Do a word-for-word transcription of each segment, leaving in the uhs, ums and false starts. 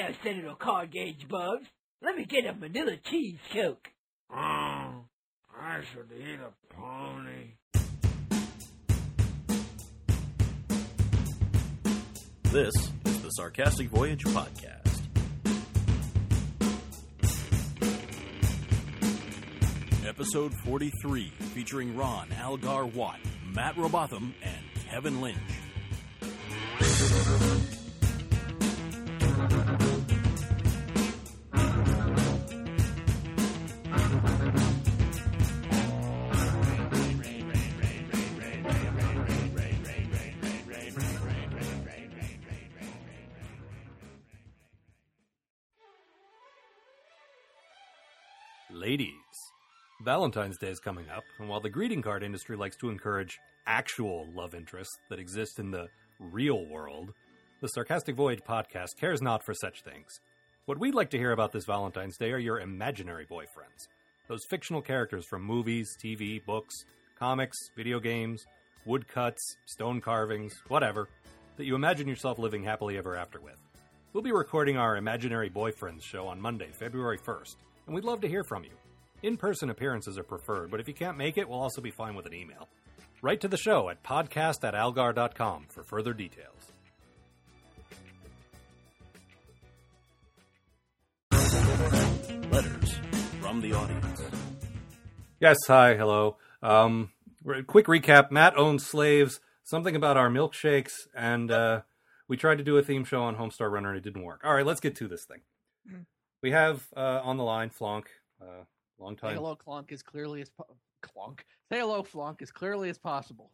now, Senator Cargage Bubs. Let me get a vanilla cheese coke. Oh, I should eat a pony. This is the Sarcastic Voyage Podcast. Episode forty-three, featuring Ron Algar Watt, Matt Robotham, and Kevin Lynch. Ladies, Valentine's Day is coming up, and while the greeting card industry likes to encourage actual love interests that exist in the real world, the Sarcastic Voyage podcast cares not for such things. What we'd like to hear about this Valentine's Day are your imaginary boyfriends. Those fictional characters from movies, T V, books, comics, video games, woodcuts, stone carvings, whatever, that you imagine yourself living happily ever after with. We'll be recording our Imaginary Boyfriends show on Monday, February first, and we'd love to hear from you. In-person appearances are preferred, but if you can't make it, we'll also be fine with an email. Write to the show at podcast at algar dot com for further details. Letters from the audience. Yes, hi, hello. Um, quick recap, Matt owns slaves, something about our milkshakes, and uh, we tried to do a theme show on Homestar Runner and it didn't work. All right, let's get to this thing. Mm-hmm. We have uh, on the line Flonk, uh, long time. Say hello, Clonk, as clearly as po- Clonk. Say hello, Flonk, as clearly as possible.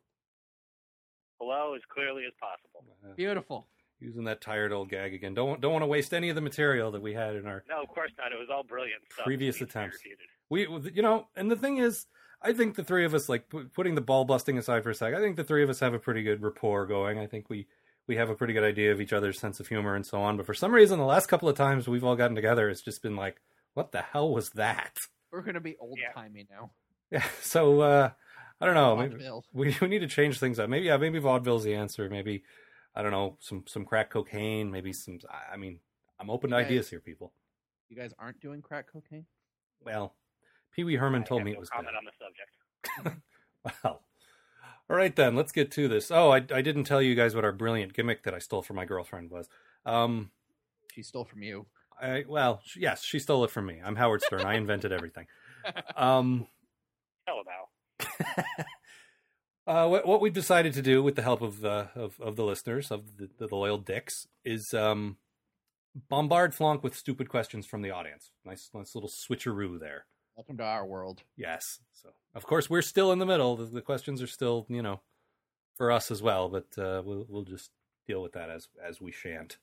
Hello, as clearly as possible. Uh, Beautiful. Using that tired old gag again. Don't don't want to waste any of the material that we had in our no, of course not. It was all brilliant stuff. Previous attempts. We, you know, and the thing is, I think the three of us, like putting the ball busting aside for a sec, I think the three of us have a pretty good rapport going. I think we we have a pretty good idea of each other's sense of humor and so on. But for some reason, the last couple of times we've all gotten together, it's just been like, what the hell was that? We're gonna be old timey yeah. now. Yeah. So uh, I don't know. Maybe Vaudeville. we we need to change things up. Maybe yeah. Maybe vaudeville's the answer. Maybe. I don't know, some, some crack cocaine, maybe some, I mean, I'm open to guys, ideas here, people. You guys aren't doing crack cocaine? Well, Pee Wee Herman I told have me no it was comment good. on the subject. Well, all right then, let's get to this. Oh, I, I didn't tell you guys what our brilliant gimmick that I stole from my girlfriend was. Um, she stole from you. I, well, she, yes, she stole it from me. I'm Howard Stern. I invented everything. Um, Tell about. Uh, what, what we've decided to do with the help of the of, of the listeners, of the, the loyal dicks, is um, bombard Flonk with stupid questions from the audience. Nice, nice little switcheroo there. Welcome to our world. Yes. So, of course, we're still in the middle. The, the questions are still, you know, for us as well. But uh, we'll we'll just deal with that as as we shan't.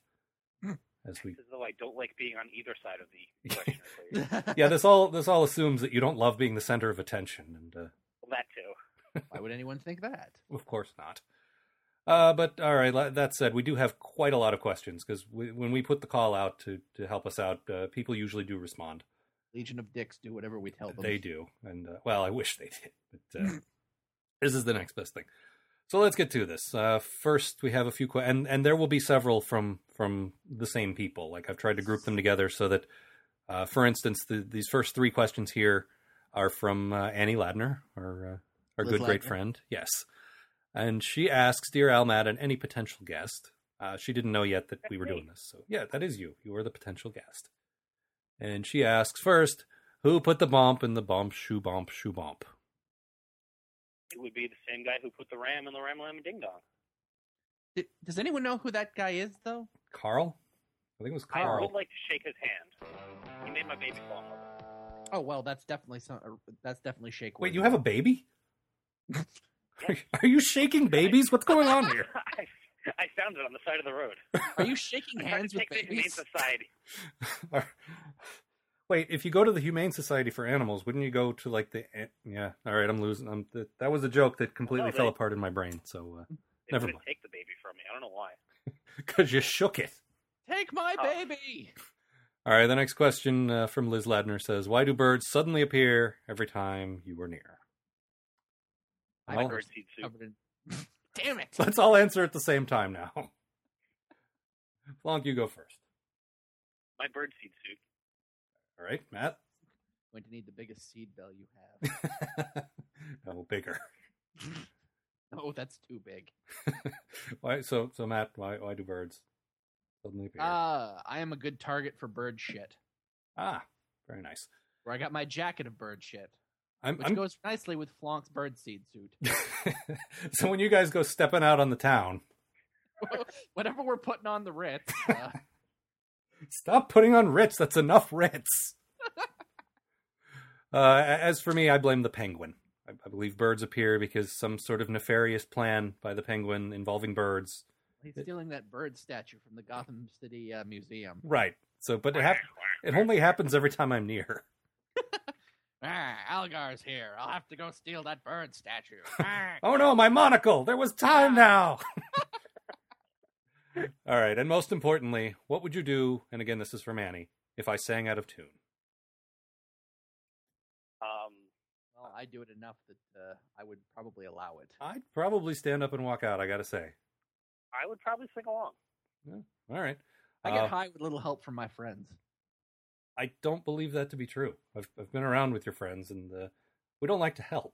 As we. As though I don't like being on either side of the question. Yeah, this all this all assumes that you don't love being the center of attention, and uh, well, that too. Why would anyone think that? Of course not. Uh, but all right, that said, we do have quite a lot of questions because when we put the call out to, to help us out, uh, people usually do respond. Legion of Dicks do whatever we tell them. They do. And, uh, well, I wish they did. But uh, this is the next best thing. So let's get to this. Uh, first, we have a few questions, and, and there will be several from, from the same people. Like I've tried to group them together so that, uh, for instance, the, these first three questions here are from uh, Annie Ladner, our... Uh, Our Liz good, great Ladner. friend, yes. And she asks, Dear Al, Matt, and any potential guest. Uh, she didn't know yet that we were doing this. So, yeah, that is you. You are the potential guest. And she asks, first, who put the bump in the bump, shoe bump, shoe bump? It would be the same guy who put the ram in the Ram Lam Ding Dong. D- Does anyone know who that guy is, though? Carl? I think it was I Carl. would like to shake his hand. He made my baby fall in love with him. Oh, well, that's definitely some, uh, that's definitely shake. Wait, you have a baby? Are you shaking babies? What's going on here? I, I found it on the side of the road. Are you shaking I tried hands to with take the Humane babies? Society. Wait, if you go to the Humane Society for Animals, wouldn't you go to like the... Yeah, all right, I'm losing. I'm, that was a joke that completely No, they- fell apart in my brain, so uh, They never wouldn't mind. take the baby from me. I don't know why. Because you shook it. Take my Oh. baby! All right, the next question uh, from Liz Ladner says, why do birds suddenly appear every time you are near? I Well, bird seed soup. covered in- Damn it! let's all answer at the same time now. Flonk, you go first. My birdseed suit. All right, Matt. Going to need the biggest seed bell you have. No, bigger. Oh, that's too big. Why? So, so Matt, why, why do birds suddenly appear? Uh, I am a good target for bird shit. Ah, very nice. Where I got my jacket of bird shit, I'm, which I'm... goes nicely with Flonk's birdseed suit. So when you guys go stepping out on the town, whenever we're putting on the Ritz, uh... stop putting on Ritz. That's enough Ritz. uh, as for me, I blame the penguin. I, I believe birds appear because some sort of nefarious plan by the penguin involving birds. He's stealing that bird statue from the Gotham City uh, Museum. Right. So, but it, hap- it only happens every time I'm near. Ah, Algar's here. I'll have to go steal that bird statue. Ah. Oh no, my monocle! There was time now! All right, and most importantly, what would you do, and again, this is from Annie, if I sang out of tune? Um, Well, I do it enough that uh, I would probably allow it. I'd probably stand up and walk out, I gotta say. I would probably sing along. Yeah. All right. I get Uh, high with little help from my friends. I don't believe that to be true. I've I've been around with your friends, and uh, we don't like to help.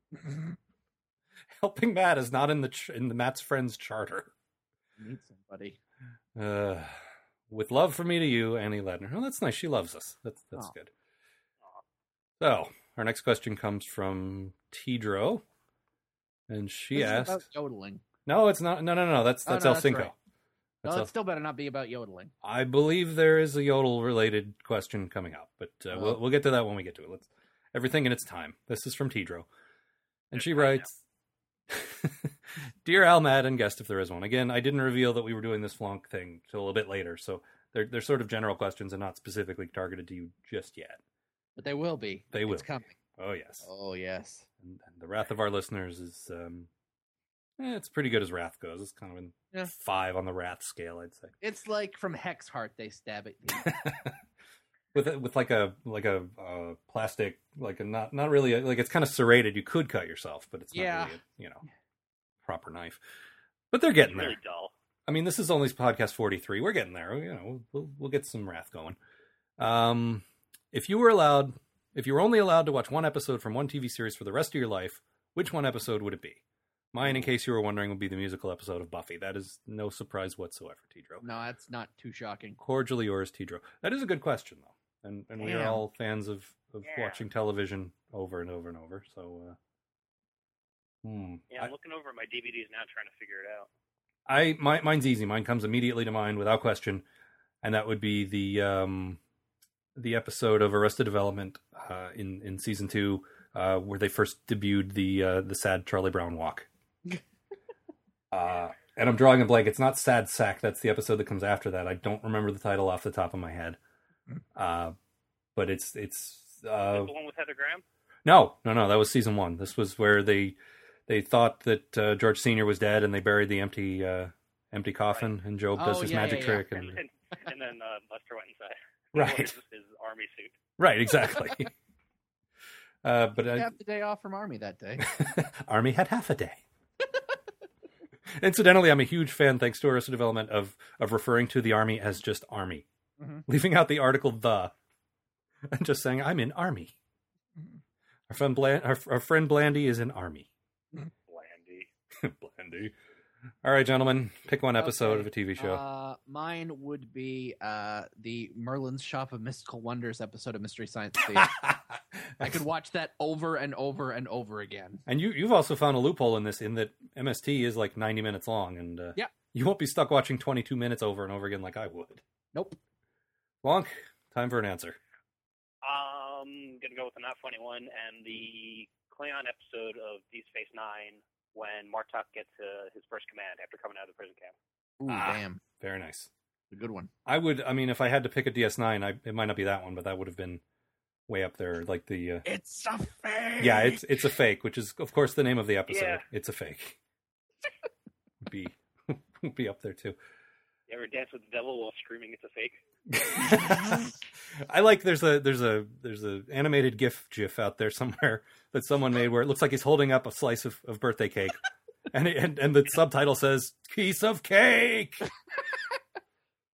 Helping Matt is not in the ch- in the Matt's friends charter. Need somebody. Uh, with love from me to you, Annie Ledner. Oh, that's nice. She loves us. That's that's Aw. good. So our next question comes from Tidro, and she This is asked, about yodeling. "No, it's not. No, no, no. That's Oh, that's no, El that's Cinco. right. That's Well, El- it still better not be about yodeling. I believe there is a yodel-related question coming up, but uh, Oh. we'll we'll get to that when we get to it. Let's everything in its time. This is from Tidro, and she writes, "Dear Al, Matt, and guest if there is one. Again, I didn't reveal that we were doing this flonk thing till a bit later, so they're they're sort of general questions and not specifically targeted to you just yet. But they will be. They will. It's coming. Oh yes, Oh, yes. and, and the wrath of our listeners is um, eh, it's pretty good as wrath goes. It's kind of in Yeah. five on the wrath scale, I'd say." It's like from Hex Heart they stab at you. with a- with like a like a uh, plastic, like a not not really a, like it's kind of serrated. You could cut yourself, but it's not Yeah. really a, you know, proper knife. But they're getting It's really there. dull. I mean, this is only podcast forty-three. We're getting there. You know, we'll we'll get some wrath going. Um, if you were allowed, if you were only allowed to watch one episode from one T V series for the rest of your life, which one episode would it be? Mine, in case you were wondering, would be the musical episode of Buffy. That is no surprise whatsoever, Tidro. No, that's not too shocking. Cordially yours, Tidro. That is a good question, though, and and we are Damn. all fans of, of Yeah. watching television over and over and over. So, uh, hmm. Yeah, I'm looking over at my D V Ds now trying to figure it out. I my, mine's easy. Mine comes immediately to mind without question, and that would be the um, the episode of Arrested Development uh, in in season two uh, where they first debuted the uh, the sad Charlie Brown walk. uh, and I'm drawing a blank. It's not Sad Sack. That's the episode that comes after that. I don't remember the title off the top of my head. Uh, but it's it's uh, the one with Heather Graham? no no no that was season one. This was where they they thought that uh, George Senior was dead, and they buried the empty uh, empty coffin, and Job does Oh, his yeah, magic yeah, yeah. trick, And, and and, and then uh, Buster went inside. right His, his army suit. right exactly. uh, but I I, have the day off from Army that day. Army had half a day. Incidentally, I'm a huge fan, thanks to Arrested Development, of of referring to the Army as just Army, Mhm. leaving out the article "the" and just saying I'm in Army. Mhm. Our friend Bland, our, our friend Blandy is in Army. Blandy. Blandy. All right, gentlemen, pick one episode Okay. of a T V show. Uh, mine would be uh, the Merlin's Shop of Mystical Wonders episode of Mystery Science Theater. I could watch that over and over and over again. And you, you've also found a loophole in this, in that M S T is like ninety minutes long, and uh, Yeah. you won't be stuck watching twenty-two minutes over and over again like I would. Nope. Wonk, time for an answer. Um, gonna go with the not funny one and the Klingon episode of Deep Space Nine when Martok gets uh, his first command after coming out of the prison camp. Ooh, Ah. damn. Very nice. A good one. I would, I mean, if I had to pick a D S nine, I, it might not be that one, but that would have been way up there, like the... Uh, It's a fake! yeah, it's it's a fake, which is, of course, the name of the episode. Yeah. It's a fake. Would be, would be up there, too. You ever dance with the devil while screaming it's a fake? I like there's a there's a there's a animated GIF GIF out there somewhere that someone made where it looks like he's holding up a slice of, of birthday cake, and, it, and and the subtitle says "piece of cake."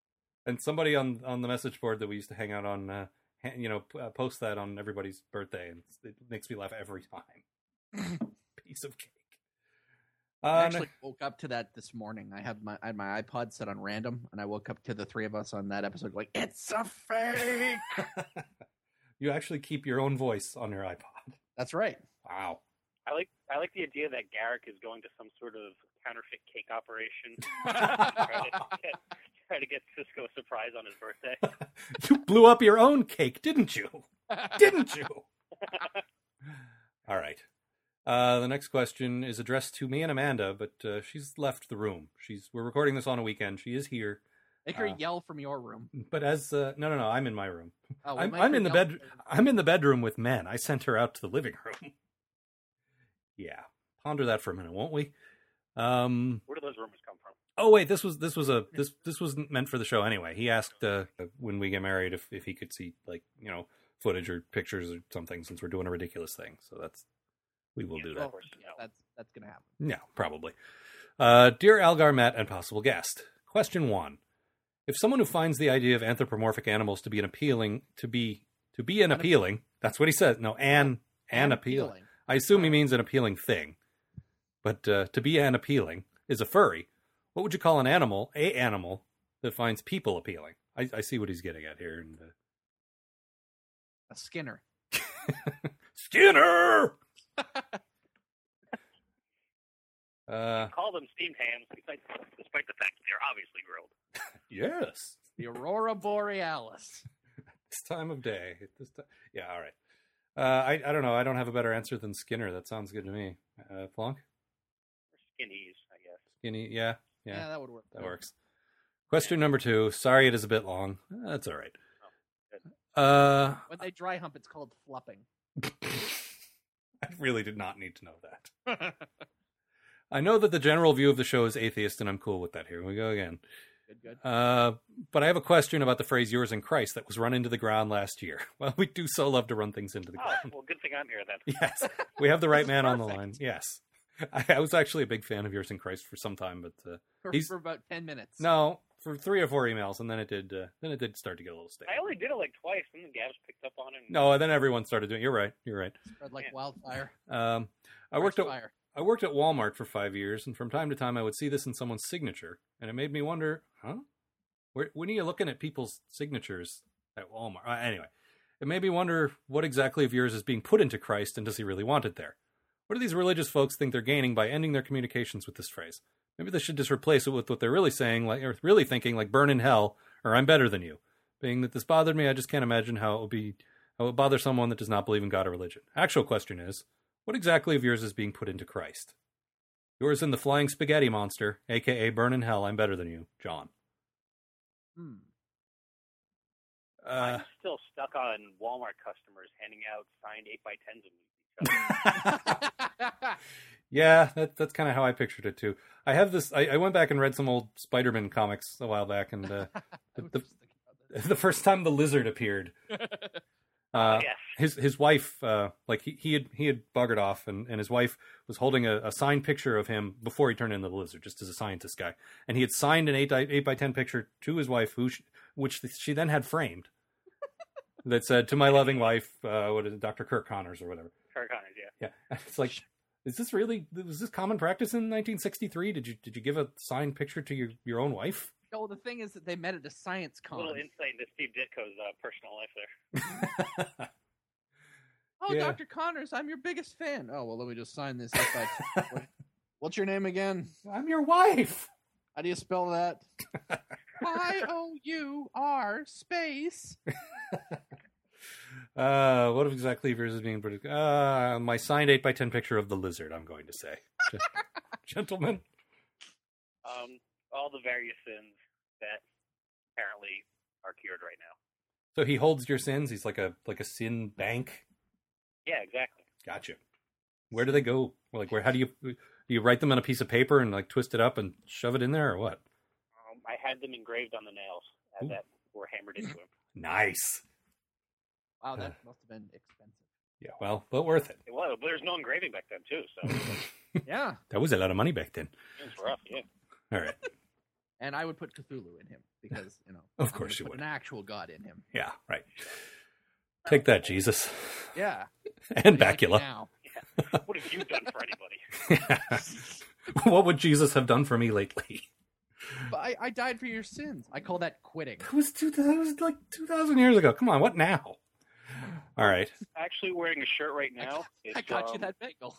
And somebody on, on the message board that we used to hang out on, uh, ha- you know, p- uh, post that on everybody's birthday, and it makes me laugh every time. Piece of cake. Uh, I actually woke up to that this morning. I had my I had my iPod set on random, and I woke up to the three of us on that episode like, it's a fake! You actually keep your own voice on your iPod. That's right. Wow. I like I like the idea that Garrick is going to some sort of counterfeit cake operation. try, to get, try to get Cisco a surprise on his birthday. You blew up your own cake, didn't you? Didn't you? All right. Uh, the next question is addressed to me and Amanda, but uh, she's left the room. She's we're recording this on a weekend. She is here. Make her Uh, yell from your room. But as uh, no, no, no, I'm in my room. Oh, I'm, make I'm her in the yell bed. from- I'm in the bedroom with men. I sent her out to the living room. Yeah, ponder that for a minute, won't we? Um, Where do those rumors come from? oh wait, this was this was a this this was meant for the show anyway. He asked uh, when we get married if if he could see like you know footage or pictures or something since we're doing a ridiculous thing. So that's we will Yeah, do of that. course, you know. That's that's gonna happen. Yeah, probably. Uh, dear Algar, Matt, and possible guest. Question one: if someone who finds the idea of anthropomorphic animals to be an appealing to be to be an appealing, that's what he says. No, an an appealing. I assume he means an appealing thing. But uh, to be an appealing is a furry. What would you call an animal, a animal, that finds people appealing? I, I see what he's getting at here. And, uh... A Skinner. Skinner! uh, Call them steamed hams, despite, despite the fact that they're obviously grilled. yes. The Aurora Borealis. This time of day. At This time... Yeah, all right. Uh, I, I don't know. I don't have a better answer than Skinner. That sounds good to me. Uh, Plonk? Or skinnies, I guess. Skinny? Yeah. Yeah, Yeah, that would work. that works. Question number two. Sorry it is a bit long. That's all right. Oh, Uh, When they dry hump, it's called flupping. I really did not need to know that. I know that the general view of the show is atheist, and I'm cool with that. Here we go again. Good, good. Uh, but I have a question about the phrase "yours in Christ" that was run into the ground last year. Well, we do so love to run things into the Oh, ground. well, good thing I'm here then. Yes, we have the right man on the Perfect. line. Yes, I, I was actually a big fan of "yours in Christ" for some time, but uh, For, he's- for about ten minutes. no, for three or four emails, and then it did. Uh, then it did start to get a little stale. I only did it like twice, and then Gabs picked up on it. And No, then everyone started doing. You're right. You're right. Spread like Yeah. wildfire. Um, I worked at Fire. I worked at Walmart for five years, and from time to time I would see this in someone's signature, and it made me wonder, huh? Where, when are you looking at people's signatures at Walmart? Uh, anyway, it made me wonder what exactly of yours is being put into Christ, and does he really want it there? What do these religious folks think they're gaining by ending their communications with this phrase? Maybe they should just replace it with what they're really saying, like or really thinking, like "burn in hell" or "I'm better than you." Being that this bothered me, I just can't imagine how it would be how it would bother someone that does not believe in God or religion. Actual question is, what exactly of yours is being put into Christ? Yours in the flying spaghetti monster, aka "burn in hell." I'm better than you, John. Hmm. Uh, I'm still stuck on Walmart customers handing out signed eight by tens of each other. yeah, that, that's kind of how I pictured it too. I have this. I, I went back and read some old Spider-Man comics a while back, and uh, I the, was the, just thinking about the first time the lizard appeared, uh, yes. his his wife, uh, like he, he had he had buggered off, and, and his wife was holding a, a signed picture of him before he turned into the lizard, just as a scientist guy, and he had signed an eight by, eight by ten picture to his wife, who she, which she then had framed, that said, "To my loving wife, uh, what is it, Doctor Kirk Connors or whatever." Kirk Connors, yeah. Yeah, it's like, is this really was this common practice in nineteen sixty-three? Did you did you give a signed picture to your, your own wife? No, the thing is that they met at a science A con. little insight into Steve Ditko's uh, personal life there. Oh, Yeah. Doctor Connors, I'm your biggest fan. Oh, well, let me just sign this. What- What's your name again? I'm your wife. How do you spell that? I O U R space. Uh, what exactly of yours is being produced? Uh, my signed eight by ten picture of the lizard, I'm going to say. Gentlemen. Um, all the various sins that apparently are cured right now. So he holds your sins. He's like a like a sin bank. Yeah, exactly. Gotcha. Where do they go? Like, where? How do you do you write them on a piece of paper and like twist it up and shove it in there, or what? Um, I had them engraved on the nails as Ooh. that were hammered into him. Nice. Wow, that must have been expensive. Yeah, well, but worth it. It was, but there's no engraving back then too, so it Yeah. That was a lot of money back then. was rough. Yeah. All right. And I would put Cthulhu in him because, you know, Of I'm course gonna you put would. an actual god in him. Yeah, right. Take that, Jesus. Yeah. And Like Bacula. now. What have you done for anybody? What would Jesus have done for me lately? But I, I died for your sins. I call that quitting. That was, two, that was like two thousand years ago. Come on, what now? All right. Actually wearing a shirt right now. It's, I got you um, that bagel.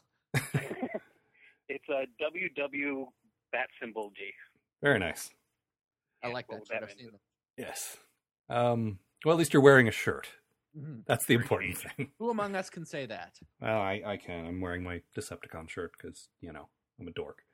It's a W W bat symbol G. Very nice. I like what that would shirt. that I've mean? seen them. Yes. Um, well, at least you're wearing a shirt. Mhm. That's the important thing. Who among us can say that? Well, I, I can. I'm wearing my Decepticon shirt because, you know, I'm a dork.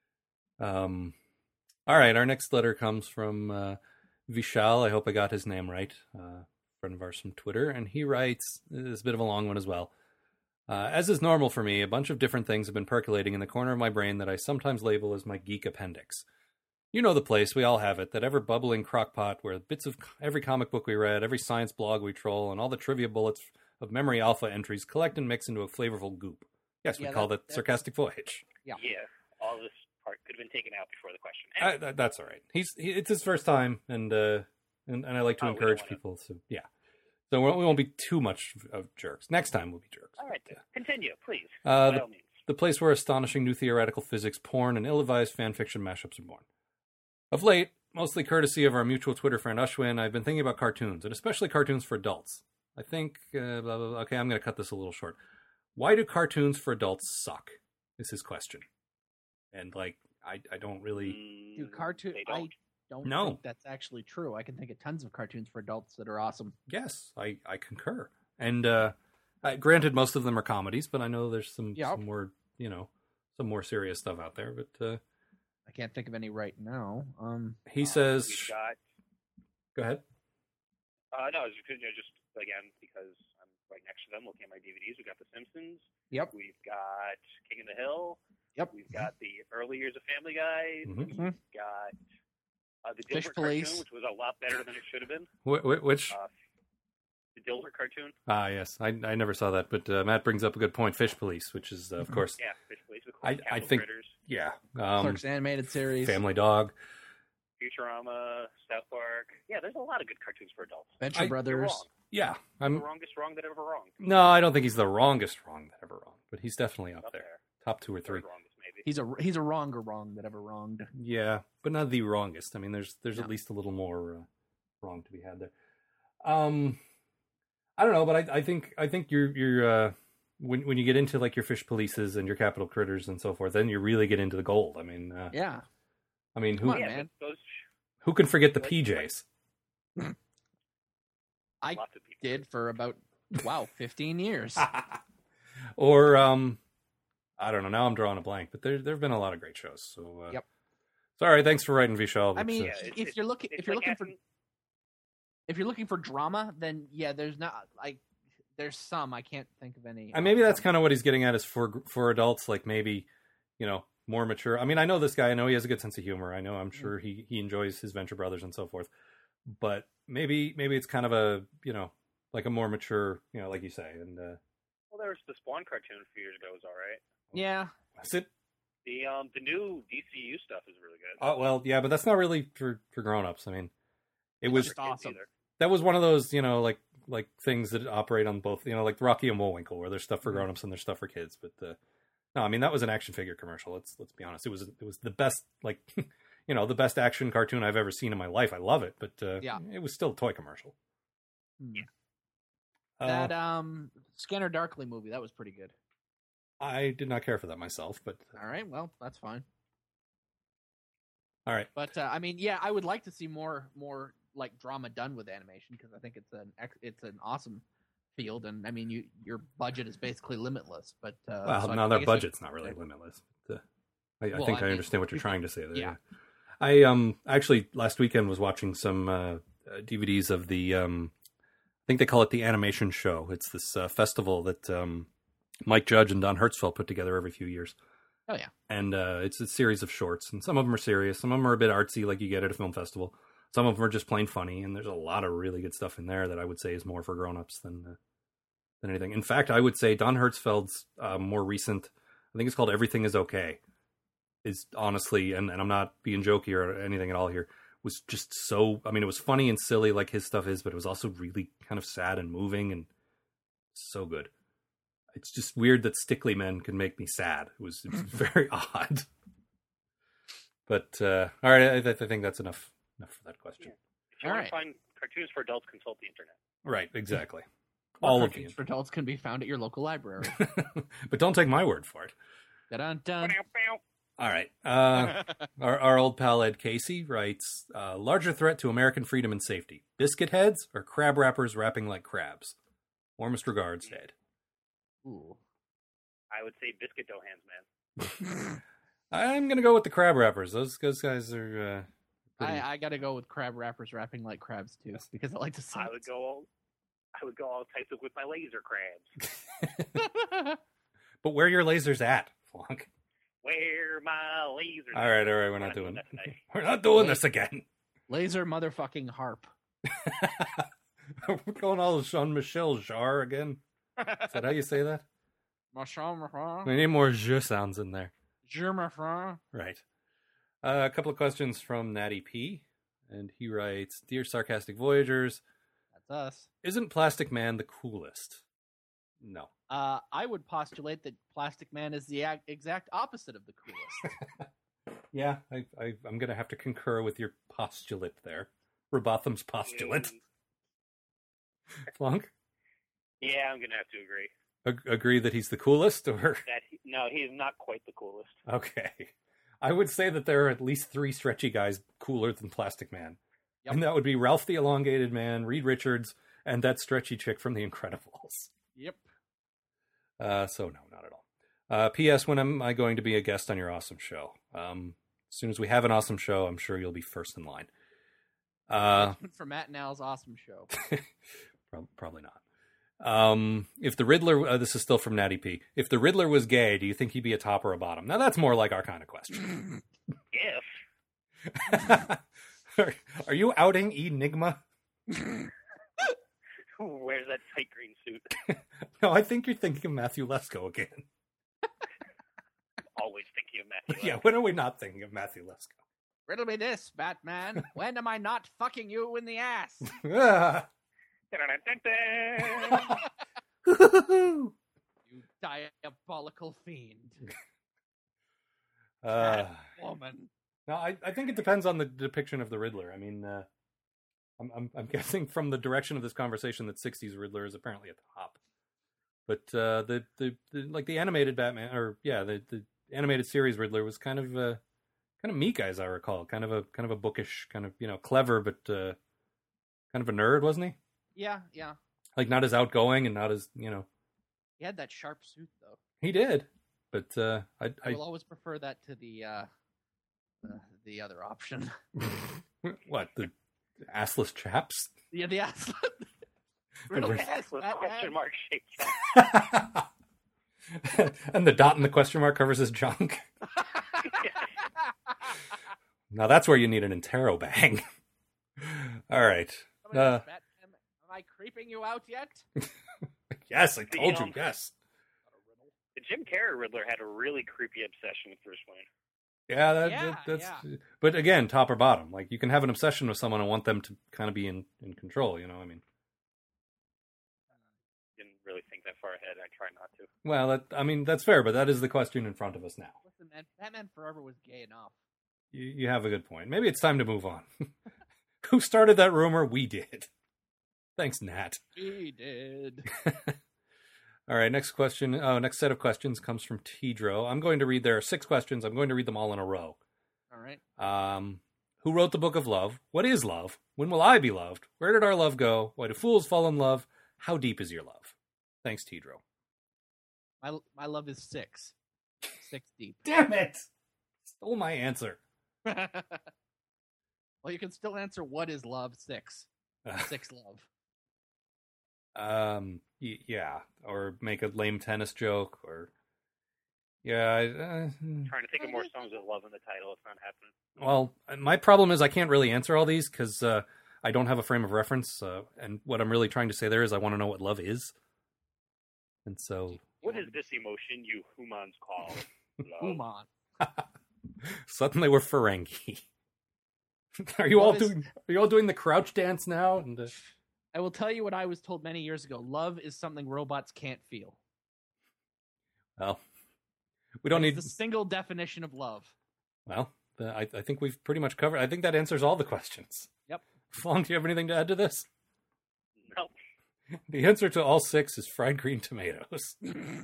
Um, all right, our next letter comes from uh, Vishal. I hope I got his name right. Uh, friend of ours from Twitter. And he writes, it's a bit of a long one as well. Uh, as is normal for me, a bunch of different things have been percolating in the corner of my brain that I sometimes label as my geek appendix. You know the place, we all have it, that ever-bubbling crockpot where bits of every comic book we read, every science blog we troll, and all the trivia bullets of memory alpha entries collect and mix into a flavorful goop. Yes, we Yeah, call that- that sarcastic voyage. Yeah. Yeah, all this part could have been taken out before the question. I, that, that's all right. He's he, it's his first time, and uh, and, and I like to Oh, we don't encourage wanna- people. So yeah, so we won't, we won't be too much of jerks. Next time we'll be jerks. All right, But, then. Continue, please. Uh, By the- all means. the place where astonishing new theoretical physics, porn, and ill-advised fan fiction mashups are born. Of late, mostly courtesy of our mutual Twitter friend Ashwin, I've been thinking about cartoons, and especially cartoons for adults. I think, uh, blah, blah, blah. Okay, I'm going to cut this a little short. Why do cartoons for adults suck? Is his question. And, like, I, I don't really... Mm, Dude, cartoon. they I don't. don't No. think that's actually true. I can think of tons of cartoons for adults that are awesome. Yes, I, I concur. And, uh, I, granted, most of them are comedies, but I know there's some, Yep. some more, you know, some more serious stuff out there. But uh, I can't think of any right now. Um, he Uh, says... we've got, Go ahead. uh, no, it's just, you know, just again because I'm right next to them looking at my D V Ds. We've got The Simpsons. Yep. We've got King of the Hill. Yep. We've got the early years of Family Guy. Mhm. We've got uh, the Fish Dilbert Police. cartoon, which was a lot better than it should have been. Wh- wh- which... Uh, the Dilbert cartoon. Ah, yes. I I never saw that, but uh, Matt brings up a good point. Fish Police, which is, uh, of course, Yeah, Fish Police. Of I- course, I Capital think- Critters, yeah. Um, Clerks animated series. Family Dog. Futurama, South Park. Yeah, there's a lot of good cartoons for adults. Venture I- You're Brothers. wrong. Yeah. The I'm. wrongest wrong that ever wronged. No, I don't think he's the wrongest wrong that ever wronged, but he's definitely up Up there, there. top two or three. Third wrongest, maybe. He's a he's a wronger wrong that ever wronged. Yeah, but not the wrongest. I mean, there's there's No. at least a little more uh, wrong to be had there. Um, I don't know, but I I think I think you're you're uh, when when you get into like your Fish Polices and your Capital Critters and so forth, then you really get into the gold. I mean, uh, Yeah. I mean, who Come on, yeah, man. but those who can forget the Like- P Js? I lots of people did for about wow, fifteen years. Or um, I don't know. Now I'm drawing a blank, but there there've been a lot of great shows. So uh, Yep. Sorry, thanks for writing Vishal. I It's, mean, uh, Yeah, it's- if it's- you're looking It's if you're like looking for asking- if you're looking for drama, then yeah, there's not like there's some I can't think of any. and maybe that's kind of what he's getting at is for for adults, like maybe you know more mature. I mean, I know this guy. I know he has a good sense of humor. I know I'm sure he he enjoys his Venture Brothers and so forth. But maybe maybe it's kind of a you know like a more mature you know like you say and uh, well, there was the Spawn cartoon a few years ago. Was all right. yeah. is it? The um the new D C U stuff is really good. Oh well, yeah, but that's not really for for grown-ups. I mean, it It's was just For kids awesome. either. that was one of those you know like like things that operate on both you know like Rocky and Bullwinkle where there's stuff for grown-ups and there's stuff for kids. But uh, no, I mean that was an action figure commercial. Let's let's be honest. It was it was the best like you know the best action cartoon I've ever seen in my life. I love it, but uh, Yeah. it was still a toy commercial. Hmm. Uh, That um Scanner Darkly movie, that was pretty good. I did not care for that myself, but All right, well, that's fine. all right. But uh, I mean, yeah, I would like to see more more like drama done with animation because I think it's an ex- it's an awesome field, and I mean, you your budget is basically limitless. But uh, Well, so I- now I their guess budget's not really limitless. But, uh, I, I Well, think I I, mean, understand what you're trying to say there. yeah. I um actually last weekend was watching some uh, uh, D V Ds of the um I think they call it the Animation Show. It's this uh, festival that um Mike Judge and Don Hertzfeld put together every few years. Oh yeah, And uh, it's a series of shorts, and some of them are serious, some of them are a bit artsy, like you get at a film festival. Some of them are just plain funny, and there's a lot of really good stuff in there that I would say is more for grown-ups than uh, than anything. In fact, I would say Don Hertzfeld's uh, more recent, I think it's called Everything Is Okay, is honestly, and, and I'm not being jokey or anything at all here, was just so, I mean, it was funny and silly like his stuff is, but it was also really kind of sad and moving and so good. It's just weird that Stickly Men can make me sad. It was, it was very odd. But, uh, all right, I, I think that's enough enough for that question. If you All want right. to find cartoons for adults, consult the internet. Right, exactly. More All of cartoons you. for adults can be found at your local library. But don't take my word for it. Dun dun. All right. Uh, our, our old pal Ed Casey writes, uh, larger threat to American freedom and safety, biscuit heads or crab wrappers wrapping like crabs? Warmest regards, Ed. Ooh. I would say biscuit dough hands, man. I'm going to go with the crab wrappers. Those, those guys are... Uh, pretty... I, I got to go with crab wrappers wrapping like crabs too, because I like to see. I would go all, I would go all types of with my laser crabs. But where are your lasers at, Flonk? Where my lasers? All right, all right, we're not Not doing doing it. that today. We're not doing this again. Laser motherfucking harp. We're going all Jean Michel Jarre again. Is that how you say that? We need more je sounds in there. Right. Uh, a couple of questions from Natty P. And he writes, Dear Sarcastic Voyagers, That's us. isn't Plastic Man the coolest? No. Uh, I would postulate that Plastic Man is the ag- exact opposite of the coolest. Yeah, I, I, I'm going to have to concur with your postulate there. Robotham's postulate. Mm, Flonk? yeah, I'm gonna have to agree. Ag- agree that he's the coolest, or? That he, no, he's not quite the coolest. Okay. I would say that there are at least three stretchy guys cooler than Plastic Man. Yep. And that would be Ralph the Elongated Man, Reed Richards, and that stretchy chick from The Incredibles. Yep. Uh, so no, not at all. Uh, P S. When am I going to be a guest on your awesome show? Um, as soon as we have an awesome show, I'm sure you'll be first in line. Uh, For Matt and Al's awesome show. prob- probably not. Um, if the Riddler, uh, this is still from Natty P. If the Riddler was gay, do you think he'd be a top or a bottom? Now that's more like our kind of question. If are, are you outing Enigma? who wears that tight green suit? No, I think you're thinking of Matthew Lesko again. Always thinking of Matthew. Yeah, when are we not thinking of Matthew Lesko? Riddle me this, Batman. When am I not fucking you in the ass? Ah. You diabolical fiend. uh, Woman. no, I, I think it depends on the depiction of the Riddler. I mean, uh, I'm, I'm I'm guessing from the direction of this conversation that sixties Riddler is apparently at the top. But uh, the, the the like the animated Batman, or yeah, the, the animated series Riddler was kind of uh, kind of meek, as I recall, kind of a kind of a bookish, kind of you know clever, but uh, kind of a nerd, wasn't he? Yeah, yeah. Like not as outgoing and not as you know. He had that sharp suit, though. He did, but uh, I, I I will always prefer that to the uh, uh, the other option. what the assless chaps? Yeah, the ass. Riddle With Yes, Batman. question mark shaped. And the dot in the question mark covers his junk. Now that's where you need an interrobang. All right. Somebody Uh, says, Batman, am I creeping you out yet? yes, I told you. um, Yes. The Jim Carrey Riddler had a really creepy obsession with Bruce Wayne. Yeah, that, Yeah, that, that's. yeah. But again, top or bottom. Like you can have an obsession with someone and want them to kind of be in, in control. You know, I mean. Didn't really think that far ahead. I try not to. Well, that, I mean that's fair, but that is the question in front of us now. Listen, man, Batman Forever was gay enough. You, you have a good point. Maybe it's time to move on. Who started that rumor? We did. Thanks, Nat. He did. All right, next question. Oh, next set of questions comes from Tidro. I'm going to read, there are six questions. I'm going to read them all in a row. All right. Um, who wrote the Book of Love? What is love? When will I be loved? Where did our love go? Why do fools fall in love? How deep is your love? Thanks, Tidro. My my love is six. Six deep. Damn it! Stole my answer. Well, you can still answer what is love? Six. Six love. Um, y- yeah, or make a lame tennis joke, or yeah. I, uh, Trying to think of more songs with love in the title. It's not happening. well, my problem is I can't really answer all these because uh, I don't have a frame of reference, uh, and what I'm really trying to say there is I want to know what love is, and so What is this emotion you humans call love? Human. Suddenly we're Ferengi. Are you all Love is- doing? Are you all doing the crouch dance now? And uh, I will tell you what I was told many years ago. Love is something robots can't feel. well, we don't It's need. the single definition of love. Well, uh, I, I think we've pretty much covered. I think that answers all the questions. Yep. Flong, do you have anything to add to this? No. The answer to all six is fried green tomatoes.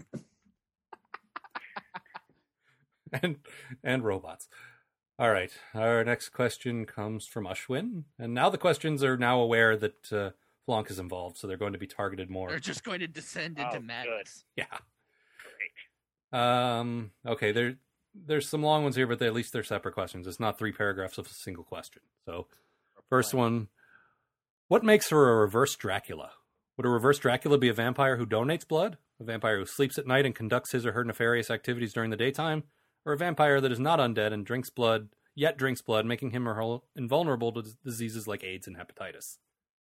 and and robots. All right. Our next question comes from Ashwin, and now the questions are now aware that uh, Flonk is involved, so they're going to be targeted more. They're just going to descend Oh, into good. madness. Yeah. Great. Um. Okay. There, there's some long ones here, but they, at least they're separate questions. It's not three paragraphs of a single question. So, first one: what makes her a reverse Dracula? Would a reverse Dracula be a vampire who donates blood, a vampire who sleeps at night and conducts his or her nefarious activities during the daytime, or a vampire that is not undead and drinks blood, yet drinks blood, making him or her invulnerable to diseases like AIDS and hepatitis?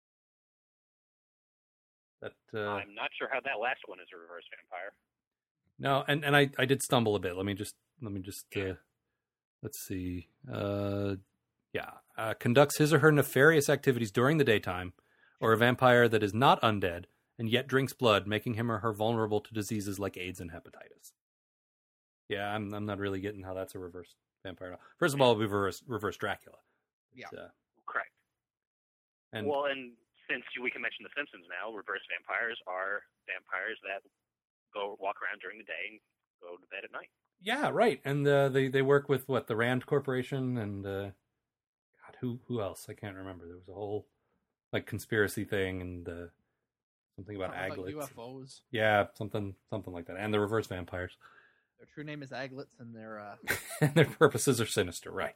That uh, I'm not sure how that last one is a reverse vampire. no, and, and I, I did stumble a bit. Let me just let me just uh, Yeah. let's see. Uh, yeah, uh, conducts his or her nefarious activities during the daytime, or a vampire that is not undead and yet drinks blood, making him or her vulnerable to diseases like AIDS and hepatitis. Yeah, I'm I'm not really getting how that's a reverse vampire. First of all, we reverse reverse Dracula. Yeah. Uh, Correct. and Well, and since we can mention The Simpsons now, reverse vampires are vampires that go walk around during the day and go to bed at night. yeah, right. And uh, they they work with what, the Rand Corporation and uh, God, who who else? I can't remember. There was a whole like conspiracy thing and uh, something about Something about aglets. U F Os. Yeah, something something like that. And the reverse vampires. Their true name is Aglets, and they're uh, And their purposes are sinister, right?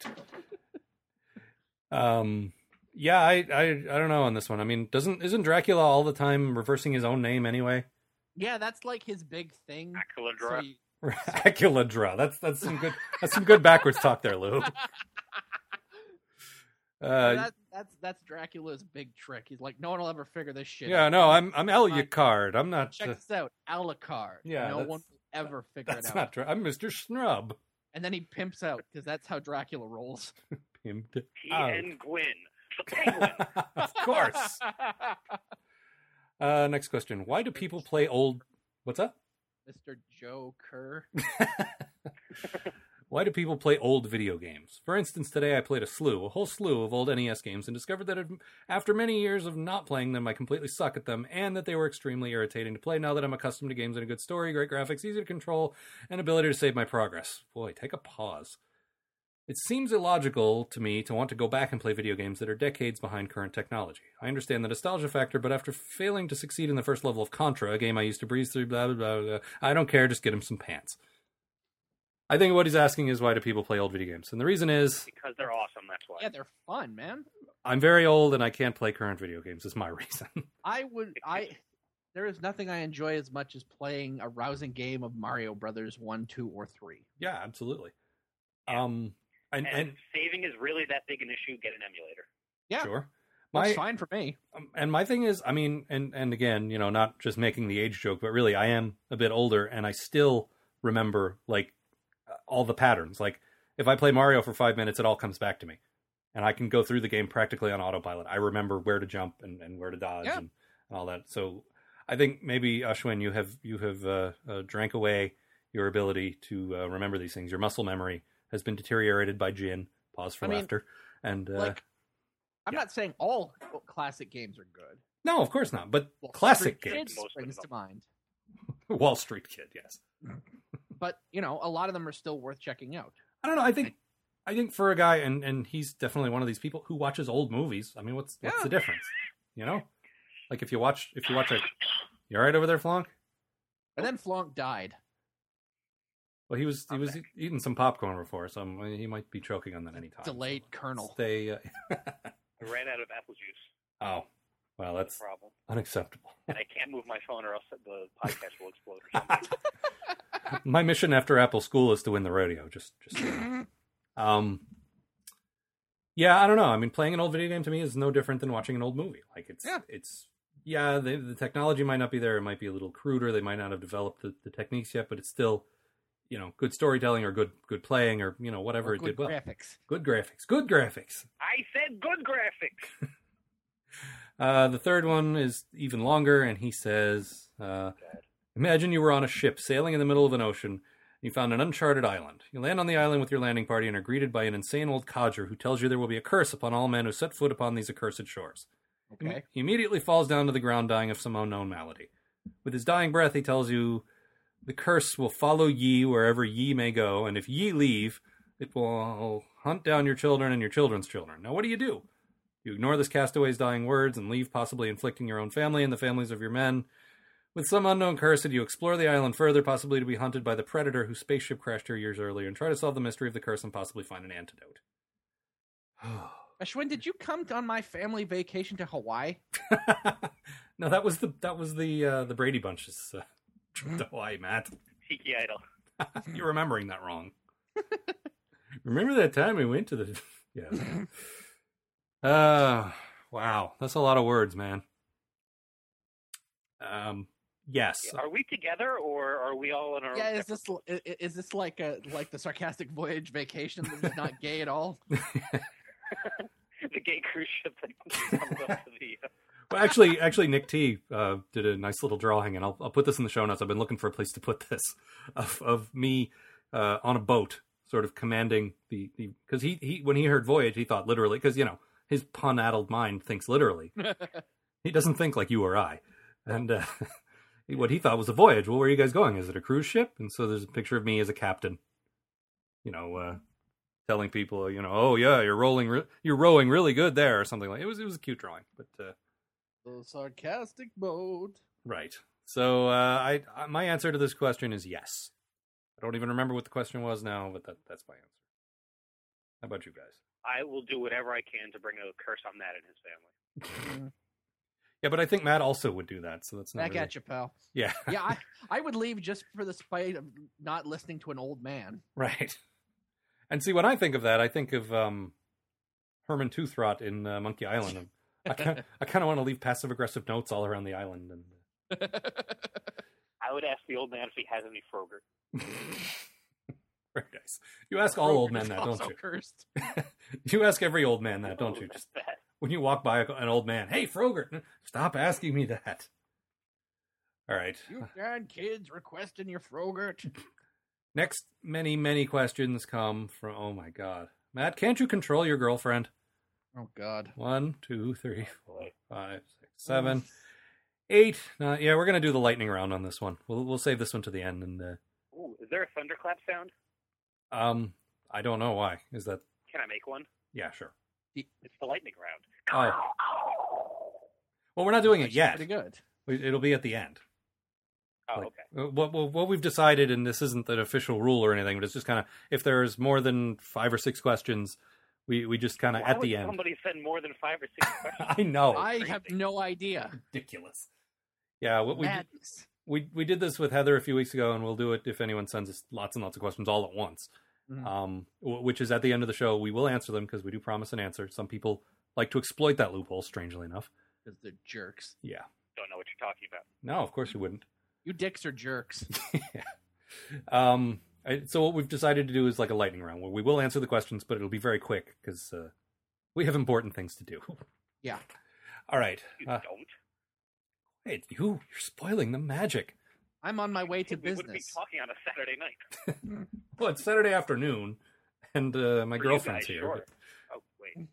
um, yeah, I, I I don't know on this one. I mean, doesn't isn't Dracula all the time reversing his own name anyway? yeah, that's like his big thing. Aquiladra. So you- Aculadra. That's that's some good that's some good backwards talk there, Lou. Uh, that, that's that's Dracula's big trick. He's like, no one will ever figure this shit yeah, out. no, I'm I'm Alucard. I'm not. Check Uh, this out, Alucard. Yeah, no that's- one will ever figure that's it out. not. Dra- I'm Mister Snub. And then he pimps out because that's how Dracula rolls. Pimped He out. and Gwyn. The penguin. Of course. Uh, next question: why do people play old? What's up? Mister Joe Kerr. Why do people play old video games? For instance, today I played a slew, a whole slew of old N E S games, and discovered that after many years of not playing them, I completely suck at them, and that they were extremely irritating to play now that I'm accustomed to games and a good story, great graphics, easy to control, and ability to save my progress. Boy, take a pause. It seems illogical to me to want to go back and play video games that are decades behind current technology. I understand the nostalgia factor, but after failing to succeed in the first level of Contra, a game I used to breeze through, blah, blah, blah, blah, I don't care, just get him some pants. I think what he's asking is why do people play old video games? And the reason is Because they're awesome, that's why. Yeah, they're fun, man. I'm very old and I can't play current video games is my reason. I would I there is nothing I enjoy as much as playing a rousing game of Mario Brothers one, two, or three. Yeah, absolutely. Um and, and, and if saving is really that big an issue, get an emulator. Yeah. sure. That's My fine for me. um, and my thing is, I mean, and and again, you know, not just making the age joke, but really I am a bit older and I still remember like all the patterns. Like if I play Mario for five minutes, it all comes back to me. And I can go through the game practically on autopilot. I remember where to jump and, and where to dodge Yeah. and, and all that. So I think maybe Ashwin, you have you have uh, uh, drank away your ability to uh, remember these things. Your muscle memory has been deteriorated by gin. Pause for I mean, laughter. And uh, Like I'm yeah. not saying all classic games are good. no, of course not. But Well, classic Street games, Kid Most of springs them. to mind. Wall Street Kid, yes. But, you know, a lot of them are still worth checking out. I don't know. I think I think for a guy, and, and he's definitely one of these people who watches old movies. I mean, what's what's Yeah. the difference? You know, like if you watch if you watch a, you all right over there, Flonk? And then Flonk died. Well, he was he was eating some popcorn before, so I'm, he might be choking on that anytime. Delayed So kernel. Stay. Uh, I ran out of apple juice. oh, well, That's that's the problem. unacceptable. And I can't move my phone or else the podcast will explode or something. My mission after Apple School is to win the rodeo. Just just. so you know. Um. Yeah, I don't know. I mean, playing an old video game to me is no different than watching an old movie. Like it's Yeah. it's yeah, the, the technology might not be there. It might be a little cruder. They might not have developed the, the techniques yet, but it's still you know, good storytelling or good good playing or, you know, whatever Or it good did well. graphics. Good graphics. Good graphics. I said good graphics. Uh, the third one is even longer, and he says, uh, imagine you were on a ship sailing in the middle of an ocean. You found an uncharted island. You land on the island with your landing party and are greeted by an insane old codger who tells you there will be a curse upon all men who set foot upon these accursed shores. Okay. He immediately falls down to the ground, dying of some unknown malady. With his dying breath, he tells you, the curse will follow ye wherever ye may go, and if ye leave, it will hunt down your children and your children's children. Now, what do you do? You ignore this castaway's dying words and leave, possibly inflicting your own family and the families of your men. With some unknown curse, you explore the island further, possibly to be hunted by the predator whose spaceship crashed here years earlier, and try to solve the mystery of the curse and possibly find an antidote. Ashwin, did you come on my family vacation to Hawaii? No, that was the that was the uh, the Brady Bunch's uh, trip to Hawaii, Matt. Tiki Idol. You're remembering that wrong. Remember that time we went to the yeah. Uh wow, that's a lot of words, man. Um. Yes. Are we together, or are we all in our? Yeah, own is this i- i- is this like a like the Sarcastic Voyage vacation that is not gay at all? the gay cruise ship that comes up to the? Uh, Well, actually, actually, Nick T uh, did a nice little drawing, and I'll I'll put this in the show notes. I've been looking for a place to put this of of me uh, on a boat, sort of commanding the the because he he when he heard voyage, he thought literally because you know his pun-addled mind thinks literally. He doesn't think like you or I, and uh, what he thought was a voyage. Well, where are you guys going? Is it a cruise ship? And so there's a picture of me as a captain, you know, uh, telling people, you know, oh yeah, you're rolling, re- you're rowing really good there, or something like. It was it was a cute drawing, but. Uh, The Sarcastic Boat. Right. So uh, I, I my answer to this question is yes. I don't even remember what the question was now, but that that's my answer. How about you guys? I will do whatever I can to bring a curse on Matt and his family. Yeah, but I think Matt also would do that, so that's not Back really... at you, pal. Yeah. Yeah, I, I would leave just for the spite of not listening to an old man. Right. And see, when I think of that, I think of um, Herman Toothrot in uh, Monkey Island. I kind I kind of want to leave passive aggressive notes all around the island. And I would ask the old man if he has any Frogurt. very nice. You ask all old men Is that, also don't you? Cursed. You ask every old man that, don't Oh, you? that's Just bad. when you walk by an old man, hey Frogurt, stop asking me that. All right. You darn kids requesting your Frogurt. Next, many, many questions come from, oh my God. Matt, can't you control your girlfriend? Oh, God. One, two, three, four, five, six, seven, eight. Nine. Yeah, we're going to do the lightning round on this one. We'll we'll save this one to the end. And uh, Ooh, is there a thunderclap sound? um, I don't know why. Is that, Can I make one? yeah, sure. It's the lightning round. Oh. Well, we're not doing it Actually, yet. Pretty good. We- It'll be at the end. Oh, Like, okay. uh, What, what, what we've decided, and this isn't an official rule or anything, but it's just kind of, if there's more than five or six questions, we, we just kind of Why at would the end. somebody send more than five or six questions? I know. I crazy. have no idea. Ridiculous. Yeah, what we, Madness. we we did this with Heather a few weeks ago, and we'll do it if anyone sends us lots and lots of questions all at once. Mhm. Um, w- which is at the end of the show, we will answer them because we do promise an answer. Some people like to exploit that loophole, strangely enough. Because they're jerks. Yeah. Don't know what you're talking about. No, of course you wouldn't. You dicks are jerks. Yeah. Um, I, so what we've decided to do is like a lightning round where we will answer the questions, but it'll be very quick because uh, we have important things to do. Yeah. All right. You Uh, don't. wait, you, you're spoiling the magic. I'm on my way to we wouldn't be business. talking on a Saturday night. Well, it's Saturday afternoon, and uh, my For you girlfriend's guys, here. sure. Oh, wait.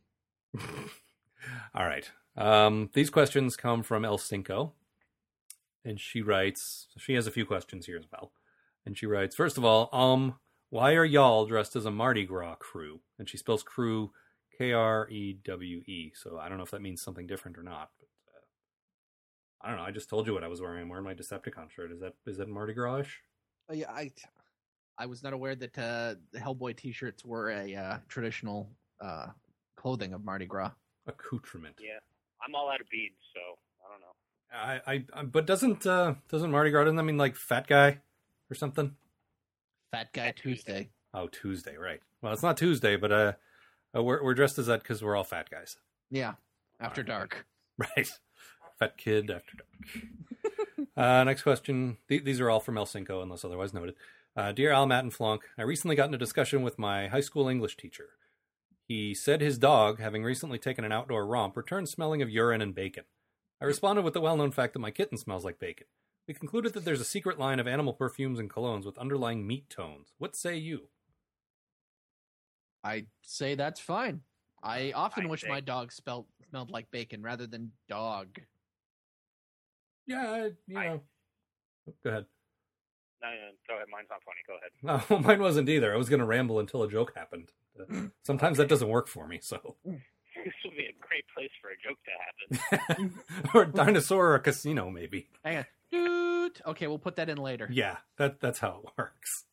All right. Um, these questions come from El Cinco. And she writes, she has a few questions here as well. And she writes, first of all, um, why are y'all dressed as a Mardi Gras crew? And she spells crew K R E W E. So I don't know if that means something different or not. But uh, I don't know. I just told you what I was wearing. I'm wearing my Decepticon shirt. Is that is that Mardi Gras-ish? Uh, yeah, I, I was not aware that uh, the Hellboy T-shirts were a uh, traditional uh, clothing of Mardi Gras. Accoutrement. Yeah. I'm all out of beads, so I don't know. I, I, I but doesn't uh, doesn't Mardi Gras, doesn't that mean like fat guy or something? Fat Guy Fat Tuesday. Tuesday. Oh, Tuesday, right. Well, it's not Tuesday, but uh, uh we're we're dressed as that because we're all fat guys. Yeah, after Alright. dark. Right. Fat kid after dark. uh, next question. Th- these are all from El Cinco, unless otherwise noted. Uh, Dear Al, Matt, and Flunk, I recently got in a discussion with my high school English teacher. He said his dog, having recently taken an outdoor romp, returned smelling of urine and bacon. I responded with the well-known fact that my kitten smells like bacon. We concluded that there's a secret line of animal perfumes and colognes with underlying meat tones. What say you? I say that's fine. I often I wish think- my dog spelled, smelled like bacon rather than dog. Yeah, I, you I- know. Go ahead. No, no, no, go ahead. Mine's not funny. Go ahead. No, mine wasn't either. I was going to ramble until a joke happened. Uh, sometimes that doesn't work for me, so. This would be a great place for a joke to happen. Or a dinosaur or a casino, maybe. Hang on. Doot. Okay, we'll put that in later. Yeah, that that's how it works.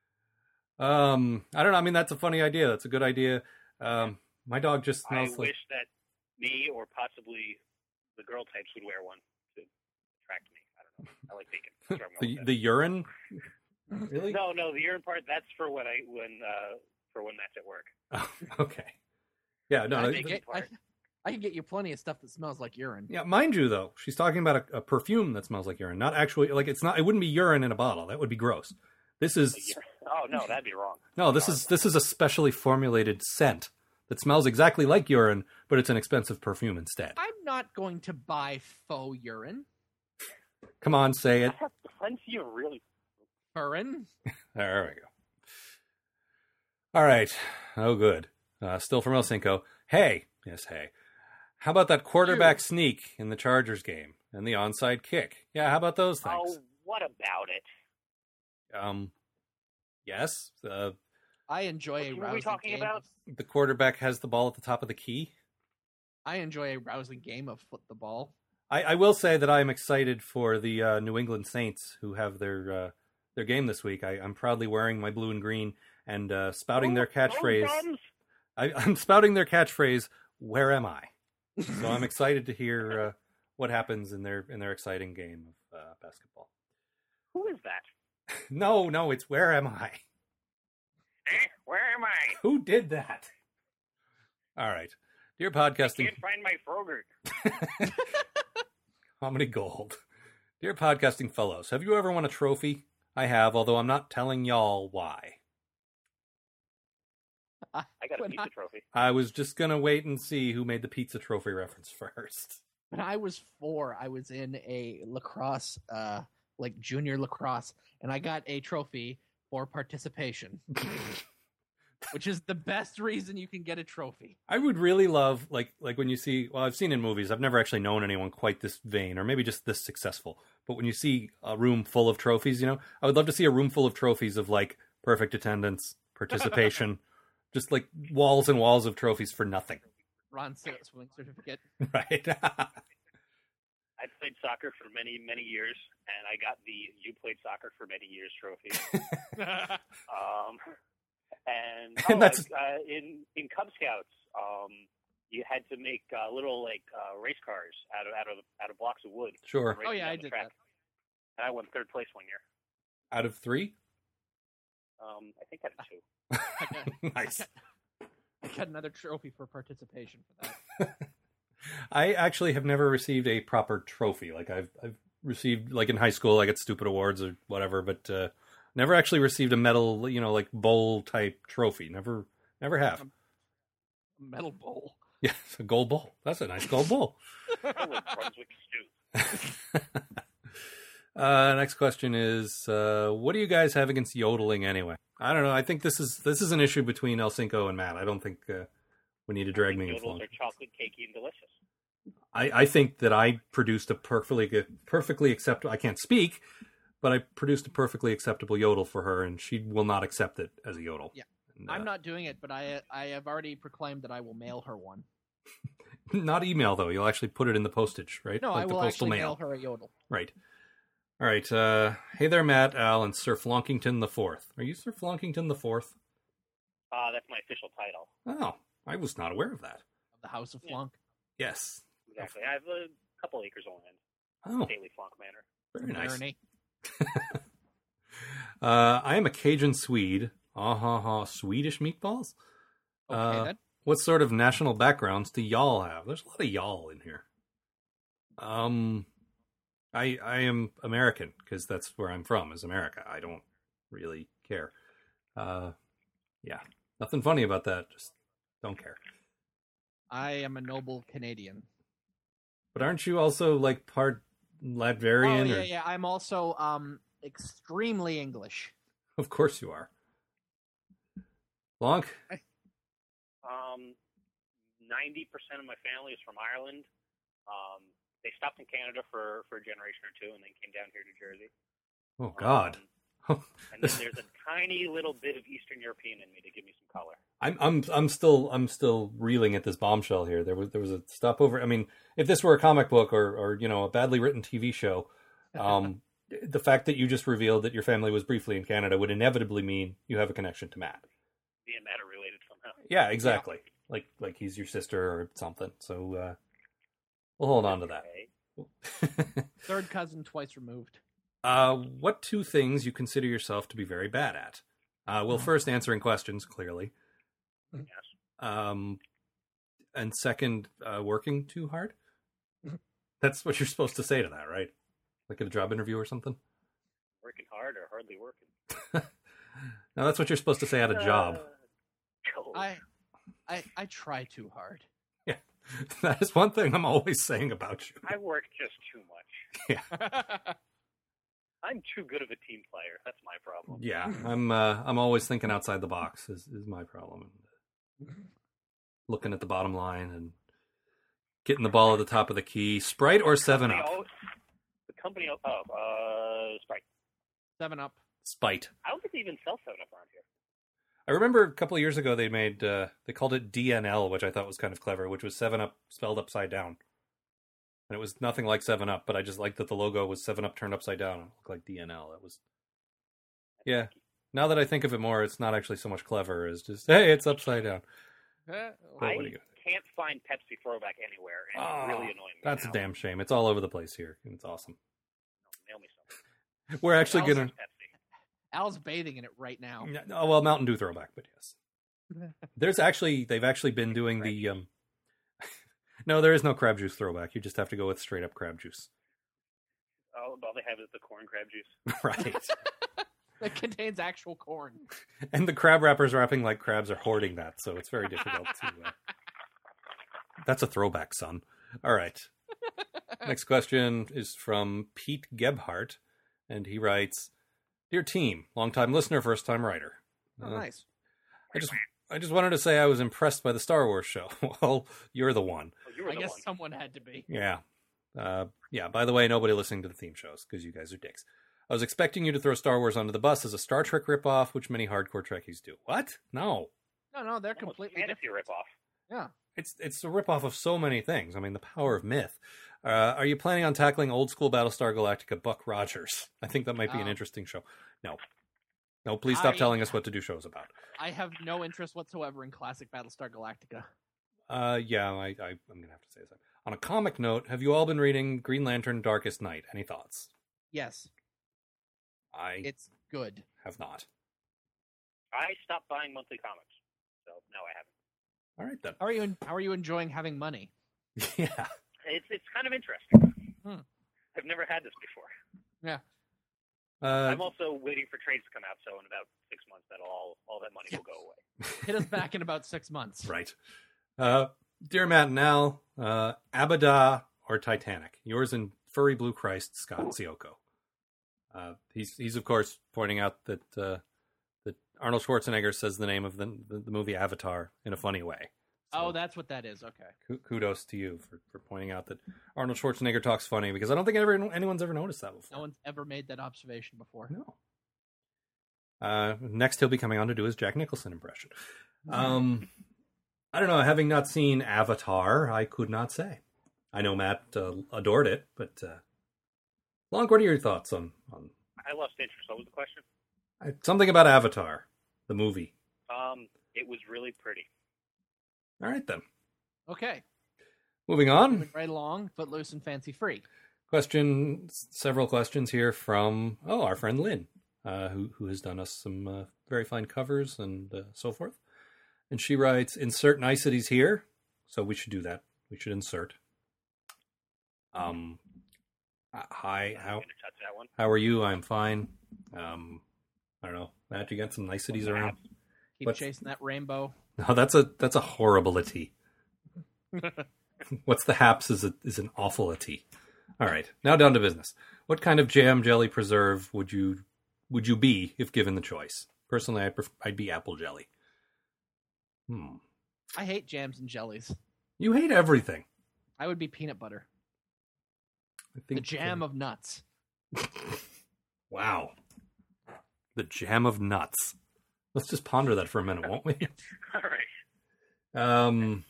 Um, I don't know. I mean, that's a funny idea. That's a good idea. Um, my dog just I smells like. wish that me or possibly the girl types would wear one to attract me. I don't know. I like bacon. That's where I'm going The with the urine. Really? that. No, no, the urine part. That's for when I when uh for when that's at work. Oh, okay. Yeah. No. I, no, can get, I, I can get you plenty of stuff that smells like urine. Yeah, mind you, though, she's talking about a, a perfume that smells like urine, not actually like it's not. It wouldn't be urine in a bottle. That would be gross. This is Oh no, that'd be wrong. no. This is this is a specially formulated scent that smells exactly like urine, but it's an expensive perfume instead. I'm not going to buy faux urine. Come on, say I it. have plenty of really. Urine? There we go. All right. Oh, good. Uh, still from El Cinco. Hey, yes, hey. How about that quarterback sneak in the Chargers game and the onside kick? Yeah, how about those things? Oh, what about it? Um, yes. Uh, I enjoy a What were we rousing talking game. about? Of, the quarterback has the ball at the top of the key. I enjoy a rousing game of foot the ball. I, I will say that I am excited for the uh, New England Saints who have their uh, their game this week. I, I'm proudly wearing my blue and green and uh, spouting their catchphrase. Oh, I, I'm spouting their catchphrase. Where am I? So I'm excited to hear uh, what happens in their in their exciting game of uh, basketball. who is that? No, no, it's where am I? Eh, where am I? Who did that? All right, dear podcasting. Can't find my Frogurt. How many gold? Dear podcasting fellows, have you ever won a trophy? I have, although I'm not telling y'all why. I got a When pizza I- trophy. I was just gonna wait and see who made the pizza trophy reference first. When I was four, I was in a lacrosse, uh, like junior lacrosse, and I got a trophy for participation, which is the best reason you can get a trophy. I would really love, like, like when you see. Well, I've seen in movies. I've never actually known anyone quite this vain, or maybe just this successful. But when you see a room full of trophies, you know, I would love to see a room full of trophies of like perfect attendance, participation, just like walls and walls of trophies for nothing. Ron Sil- swimming certificate. Right? I played soccer for many, many years, and I got the "You played soccer for many years" trophy. um, and oh, And that's- like, uh, in in Cub Scouts, um, you had to make uh, little like uh, race cars out of out of out of blocks of wood. Sure. and race Oh, yeah, them I down the did track. And I won third place one year. Out of three. Um, I think out of two. I got, Nice. I got another trophy for participation for that. I actually have never received a proper trophy. Like I've I've received like in high school, I get stupid awards or whatever, but uh, never actually received a medal. You know, like bowl type trophy. Never, never have. Metal bowl. Yeah, it's a gold bowl. That's a nice gold bowl. I was Brunswick stew. uh, next question is, uh, what do you guys have against yodeling anyway? I don't know. I think this is this is an issue between El Cinco and Matt. I don't think uh, we need to drag me in. Noodles are chocolate cakey and delicious. I, I think that I produced a perfectly perfectly acceptable. I can't speak, but I produced a perfectly acceptable yodel for her, and she will not accept it as a yodel. Yeah. And, I'm uh, not doing it, but I I have already proclaimed that I will mail her one. not email though. You'll actually put it in the postage, right? No, Like I the will postal actually mail. mail her a yodel. Right. All right. Uh, hey there, Matt, Al, and Sir Flonkington the Fourth. Are you Sir Flonkington the Fourth? Uh, that's my official title. Oh, I was not aware of that. Of the House of Yeah. Flunk. Yes. Exactly. I have a couple acres of land. Oh, Daily Flunk Manor. very nice. Irony. Uh, I am a Cajun Swede. Ah ha ha, Swedish meatballs? Okay, Uh, then. What sort of national backgrounds do y'all have? There's a lot of y'all in here. Um, I I am American because that's where I'm from. Is America. I don't really care. Uh, yeah, nothing funny about that. Just don't care. I am a noble Canadian. But aren't you also like part Latvian? Oh yeah, or... yeah. I'm also um extremely English. Of course you are. Lonk? Um, ninety percent of my family is from Ireland. Um, they stopped in Canada for, for a generation or two and then came down here to Jersey. Oh, God. Um, and then there's a tiny little bit of Eastern European in me to give me some color. I'm I'm I'm still I'm still reeling at this bombshell here. There was there was a stopover. I mean, if this were a comic book or or you know a badly written T V show, um, the fact that you just revealed that your family was briefly in Canada would inevitably mean you have a connection to Matt. Me and Matt are related somehow. Yeah, exactly. Yeah. Like like he's your sister or something. So uh, we'll hold on to that. Third cousin, twice removed. Uh, what two things you consider yourself to be very bad at? Uh, well, first, answering questions, clearly. Yes. Um, and second, uh, working too hard? That's what you're supposed to say to that, right? Like at a job interview or something? Working hard or hardly working? No, that's what you're supposed to say at a job. Uh, I, I, I try too hard. Yeah, that is one thing I'm always saying about you. I work just too much. Yeah. I'm too good of a team player. That's my problem. Yeah, I'm uh, I'm always thinking outside the box is, is my problem. Looking at the bottom line and getting the ball at the top of the key. Sprite or seven up? The company, oh, uh, Sprite. seven up. Spite. I don't think they even sell seven up around here. I remember a couple of years ago they made, uh, they called it D N L, which I thought was kind of clever, which was seven up spelled upside down. And it was nothing like seven up, but I just liked that the logo was seven up turned upside down. It looked like D N L. That was, yeah. Now that I think of it more, it's not actually so much clever as just, hey, it's upside down. I Well, what do you got? can't find Pepsi throwback anywhere, and Oh, it's really annoying me That's now. a damn shame. It's all over the place here. And it's awesome. Nail me something. We're actually Al's- going to... Pepsi. Al's bathing in it right now. Oh, well, Mountain Dew throwback, but yes. There's actually, they've actually been doing the... Um... No, there is no crab juice throwback. You just have to go with straight up crab juice. Oh, all they have is the corn crab juice. Right. It contains actual corn. And the crab wrappers are wrapping like crabs are hoarding that, so it's very difficult to... Uh... That's a throwback, son. All right. Next question is from Pete Gebhardt, and he writes, Dear team, long-time listener, first-time writer. Oh, Uh, nice. I just I just wanted to say I was impressed by the Star Wars show. Well, you're the one. Oh, you were I the guess one. someone had to be. Yeah. Uh, yeah, by the way, nobody listening to the theme shows, because you guys are dicks. I was expecting you to throw Star Wars under the bus as a Star Trek ripoff, which many hardcore Trekkies do. What? No. No, no, they're Almost completely fantasy different. ripoff. Yeah. It's it's a ripoff of so many things. I mean, the power of myth. Uh, are you planning on tackling old school Battlestar Galactica Buck Rogers? I think that might be an Um, interesting show. No. No, please stop I- telling us what to do shows about. I have no interest whatsoever in classic Battlestar Galactica. Uh, yeah, I, I, I'm going to have to say that. On a comic note, have you all been reading Green Lantern Darkest Night? Any thoughts? Yes, I it's good. have not. I stopped buying monthly comics, so no, I haven't. All right, then. How are you? How are you enjoying having money? Yeah. It's it's kind of interesting. Hmm. I've never had this before. Yeah. Uh, I'm also waiting for trades to come out, so in about six months, that'll all all that money will go away. Hit us back in about six months. right. Uh, dear Matt and Al, uh, Abada or Titanic? Yours in furry blue Christ, Scott Sioko. Uh, he's he's of course pointing out that uh, that Arnold Schwarzenegger says the name of the the, the movie Avatar in a funny way. So, Oh, that's what that is. Okay. ku- kudos to you for, for pointing out that Arnold Schwarzenegger talks funny, because I don't think ever, anyone's ever noticed that before. No one's ever made that observation before. No. Uh, next, he'll be coming on to do his Jack Nicholson impression. Um, I don't know. Having not seen Avatar, I could not say. I know Matt uh, adored it, but uh, Lonk, what are your thoughts on on I lost interest. What was the question? uh, something about Avatar, the movie? Um, it was really pretty. All right, then. Okay. Moving on. Moving right along. Footloose and fancy free. Question, several questions here from, oh, our friend Lynn, uh, who, who has done us some uh, very fine covers and uh, so forth. And she writes, insert niceties here. So we should do that. We should insert. Um, uh, hi, I'm how gonna touch that one. how are you? I'm fine. Um, I don't know. Matt, you got some niceties What's around? Keep What's- chasing that rainbow. No, that's a that's a horribility. What's the haps is a, is an awfulity. All right, now down to business. What kind of jam, jelly, preserve would you would you be if given the choice? Personally, I'd, pref- I'd be apple jelly. Hmm. I hate jams and jellies. You hate everything. I would be peanut butter. I think The jam of nuts. Wow. The jam of nuts. Let's just ponder that for a minute, won't we? All right. Um.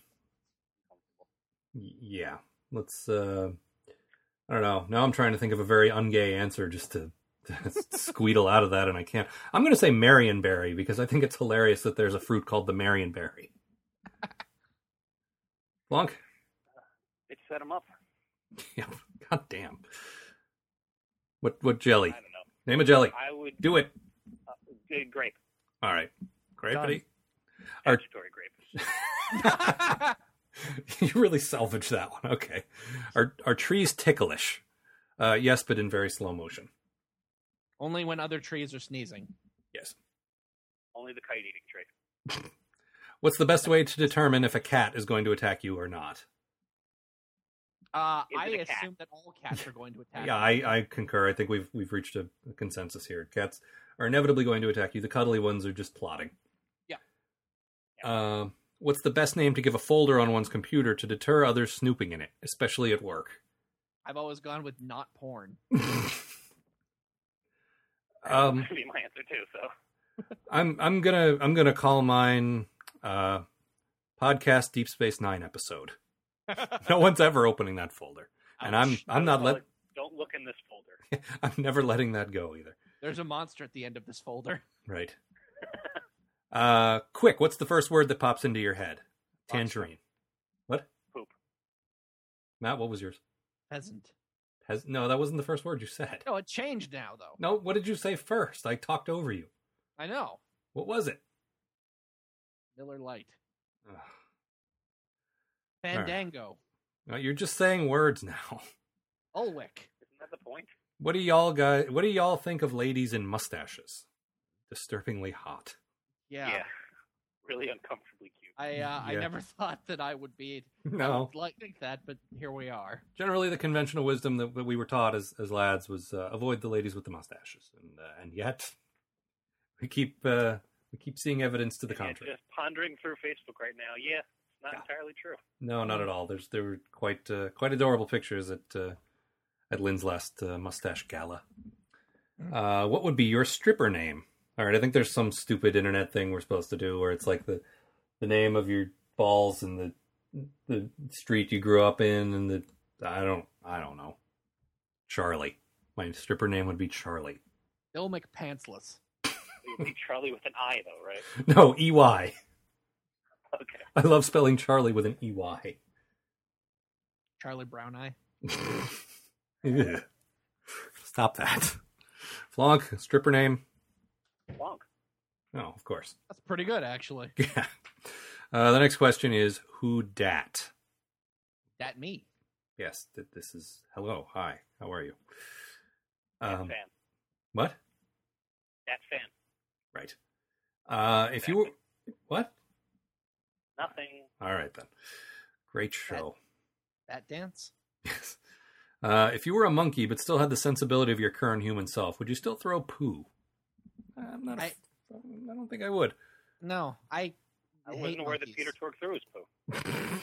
y- Yeah. Let's. Uh, I don't know. Now I'm trying to think of a very ungay answer just to, to squeedle out of that, and I can't. I'm going to say Marionberry because I think it's hilarious that there's a fruit called the Marionberry. Blanc? It set him up. Yeah. God damn. What what jelly? I don't know. Name a jelly. I would Do it. uh, uh, grape. All right. Great, Done. buddy. Our- Statutory grape. You really salvaged that one. Okay. Are are trees ticklish? Uh, yes, but in very slow motion. Only when other trees are sneezing. Yes. Only the kite eating trait. What's the best way to determine if a cat is going to attack you or not? Uh, Is I it a cat? assume that all cats are going to attack. Yeah, you. I, I concur. I think we've we've reached a, a consensus here. Cats are inevitably going to attack you. The cuddly ones are just plotting. Yeah. Uh, what's the best name to give a folder on one's computer to deter others snooping in it, especially at work? I've always gone with not porn. um, That would be my answer too. So I'm I'm gonna I'm gonna call mine uh, podcast Deep Space Nine episode. No one's ever opening that folder, and I'm Ouch. I'm not Call let it, don't look in this folder. I'm never letting that go either. There's a monster at the end of this folder. Right. Uh, quick, what's the first word that pops into your head? Tangerine. What? Poop. Matt, what was yours? Pheasant. Has no, that wasn't the first word you said. No, it changed now though. No, what did you say first? I talked over you. I know. What was it? Miller Lite. Ugh. Fandango. No, you're just saying words now. Ulwick. Isn't that the point? What do y'all guys? What do y'all think of ladies in mustaches? Disturbingly hot. Yeah. Really uncomfortably cute. I uh, I Yeah. never thought that I would be I No. would like think that, but here we are. Generally, the conventional wisdom that, that we were taught as, as lads was uh, avoid the ladies with the mustaches, and uh, and yet we keep uh, we keep seeing evidence to the Yeah, contrary. just pondering through Facebook right now. Yeah, it's not Yeah. entirely true. No, not at all. There's there were quite uh, quite adorable pictures at uh, at Lynn's last uh, mustache gala. Uh, what would be your stripper name? All right, I think there's some stupid internet thing we're supposed to do where it's like the the name of your balls and the the street you grew up in and the I don't I don't know. Charlie. My stripper name would be Charlie. Bill McPantsless. It would be Charlie with an I, though, right? No, E Y. Okay. I love spelling Charlie with an E Y. Charlie Brown Eye. Ugh. Stop that. Flonk, stripper name? Wonk. Oh, of course. That's pretty good, actually. Yeah. Uh, the next question is who dat? That me. Yes, th- this is hello, hi, how are you? That Um, fan. what? That fan. Right. Uh, if you were what? Nothing. All right then. Great show. That dance. Yes. Uh, if you were a monkey but still had the sensibility of your current human self, would you still throw poo? I'm not. a I- f- I don't think I would. No, I. I hate wasn't aware that monkeys. Peter Tork threw his poo.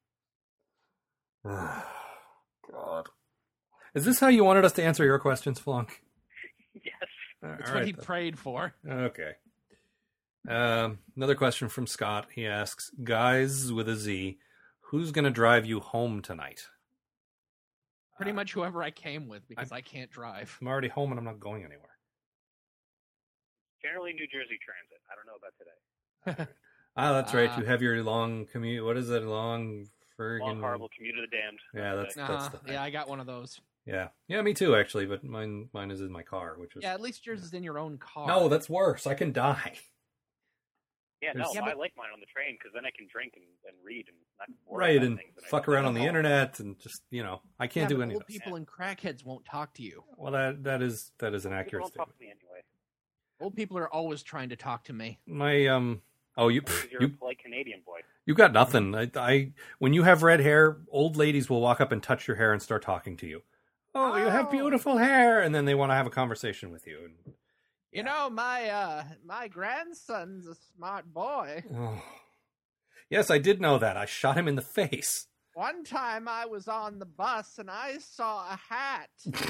God. Is this how you wanted us to answer your questions, Flonk? Yes. It's All what he then. prayed for. Okay. Um, another question from Scott. He asks, guys with a Z, who's going to drive you home tonight? Pretty Uh, much whoever I came with because I can't drive. I'm already home and I'm not going anywhere. Generally, New Jersey Transit. I don't know about today. Ah, that's right. Ah. You have your long commute. What is it? Long friggin' Long, horrible commute of the damned. Yeah, that's Uh, that's the thing. yeah, I got one of those. Yeah, yeah, me too. Actually, but mine mine is in my car, which is Yeah, at least yours is in your own car. no, that's worse. I can die. Yeah, no, There's- Yeah, I but- like mine on the train because then I can drink and, and read and not worry Right, about and things that I fuck don't around on the know. internet and just you know, I Yeah, can't do but any old of this. people and crackheads won't talk to you. Well, that that is that is an People accurate don't talk statement. to me anyway. Old people are always trying to talk to me. My um. Oh, you Because you're you a polite Canadian boy. you got nothing. I, I when you have red hair, old ladies will walk up and touch your hair and start talking to you. Oh, you have Oh. beautiful hair, and then they want to have a conversation with you. And, You know, my uh, my grandson's a smart boy. oh. Yes, I did know that. I shot him in the face. One time I was on the bus and I saw a hat.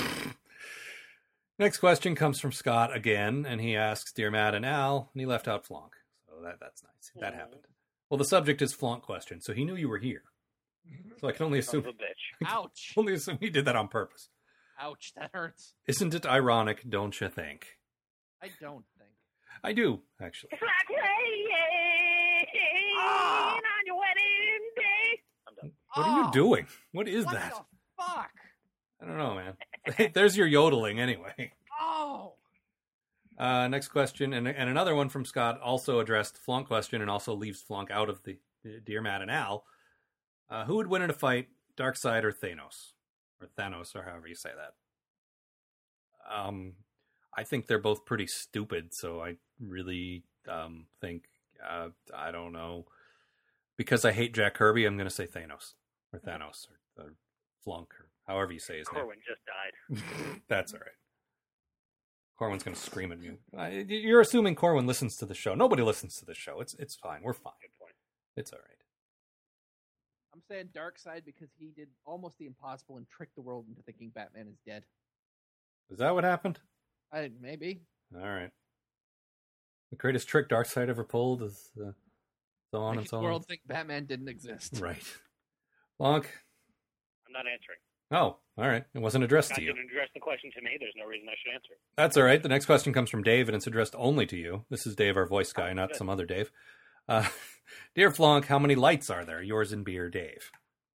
Next question comes from Scott again, and he asks, "Dear Matt and Al," and he left out Flonk. So that that's nice. That Mhm. happened. Well, the subject is Flonk question, so he knew you were here. So I can only Son assume of a bitch. Ouch. only assume he did that on purpose. Ouch, that hurts. Isn't it ironic, don't you think? I don't think. I do, actually. It's like rain Ah. on your wedding day. I'm done. What are you Oh, doing? What is what that? the fuck? I don't know, man. There's your yodeling anyway. Oh. Uh, next question, and, and another one from Scott, also addressed Flonk question and also leaves Flonk out of the, the Dear Matt and Al. Uh, who would win in a fight, Darkseid or Thanos? Or Thanos, or however you say that. Um, I think they're both pretty stupid, so I really um, think, uh, I don't know. Because I hate Jack Kirby, I'm going to say Thanos. Or Thanos, or, or Flonk, or however you say his name. Corwin just died. That's all right. Corwin's going to scream at you. Uh, You're assuming Corwin listens to the show. Nobody listens to the show. It's it's fine. We're fine. Good point. It's all right. I'm saying Darkseid because he did almost the impossible and tricked the world into thinking Batman is dead. Is that what happened? I maybe. All right. The greatest trick Darkseid ever pulled is uh, so on Making and so the on. world think Batman didn't exist. Right. Lonk. I'm not answering. Oh, all right. It wasn't addressed God to you. didn't address the question to me. There's no reason I should answer it. That's all right. The next question comes from Dave, and it's addressed only to you. This is Dave, our voice guy, Oh, not good. some other Dave. Uh, Dear Flonk, how many lights are there? Yours and beer, Dave.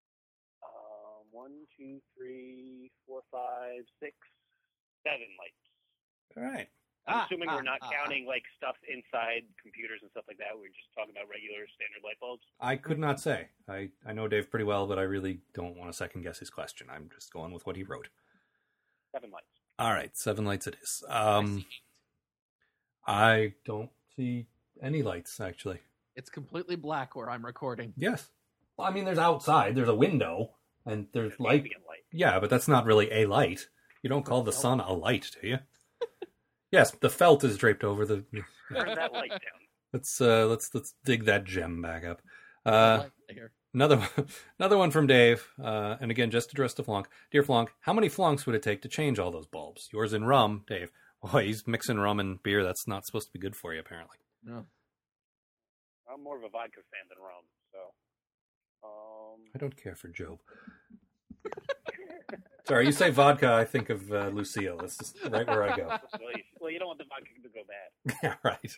Um, one, two, three, four, five, six, seven lights. All right. I'm Ah, assuming ah, we're not ah, counting like stuff inside computers and stuff like that. We're just talking about regular standard light bulbs. I could not say. I, I know Dave pretty well, but I really don't want to second guess his question. I'm just going with what he wrote. Seven lights. All right, seven lights it is. Um, I don't see any lights, actually. It's completely black where I'm recording. Yes. Well, I mean, there's outside. There's a window, and there's light. Ambient light. Yeah, but that's not really a light. You don't call the sun a light, do you? Yes, the felt is draped over the. Turn that light down. Let's uh, let's let's dig that gem back up. I Uh, like it here. another one, another one from Dave, uh, and again, just addressed to Flonk. Dear Flonk, how many flonks would it take to change all those bulbs? Yours in rum, Dave. Boy, he's mixing rum and beer. That's not supposed to be good for you, apparently. No. I'm more of a vodka fan than rum, so. Um, I don't care for Job. Sorry, you say vodka, I think of uh, Lucille. That's just right where I go. well, you, well, you don't want the vodka to go bad. Yeah, right.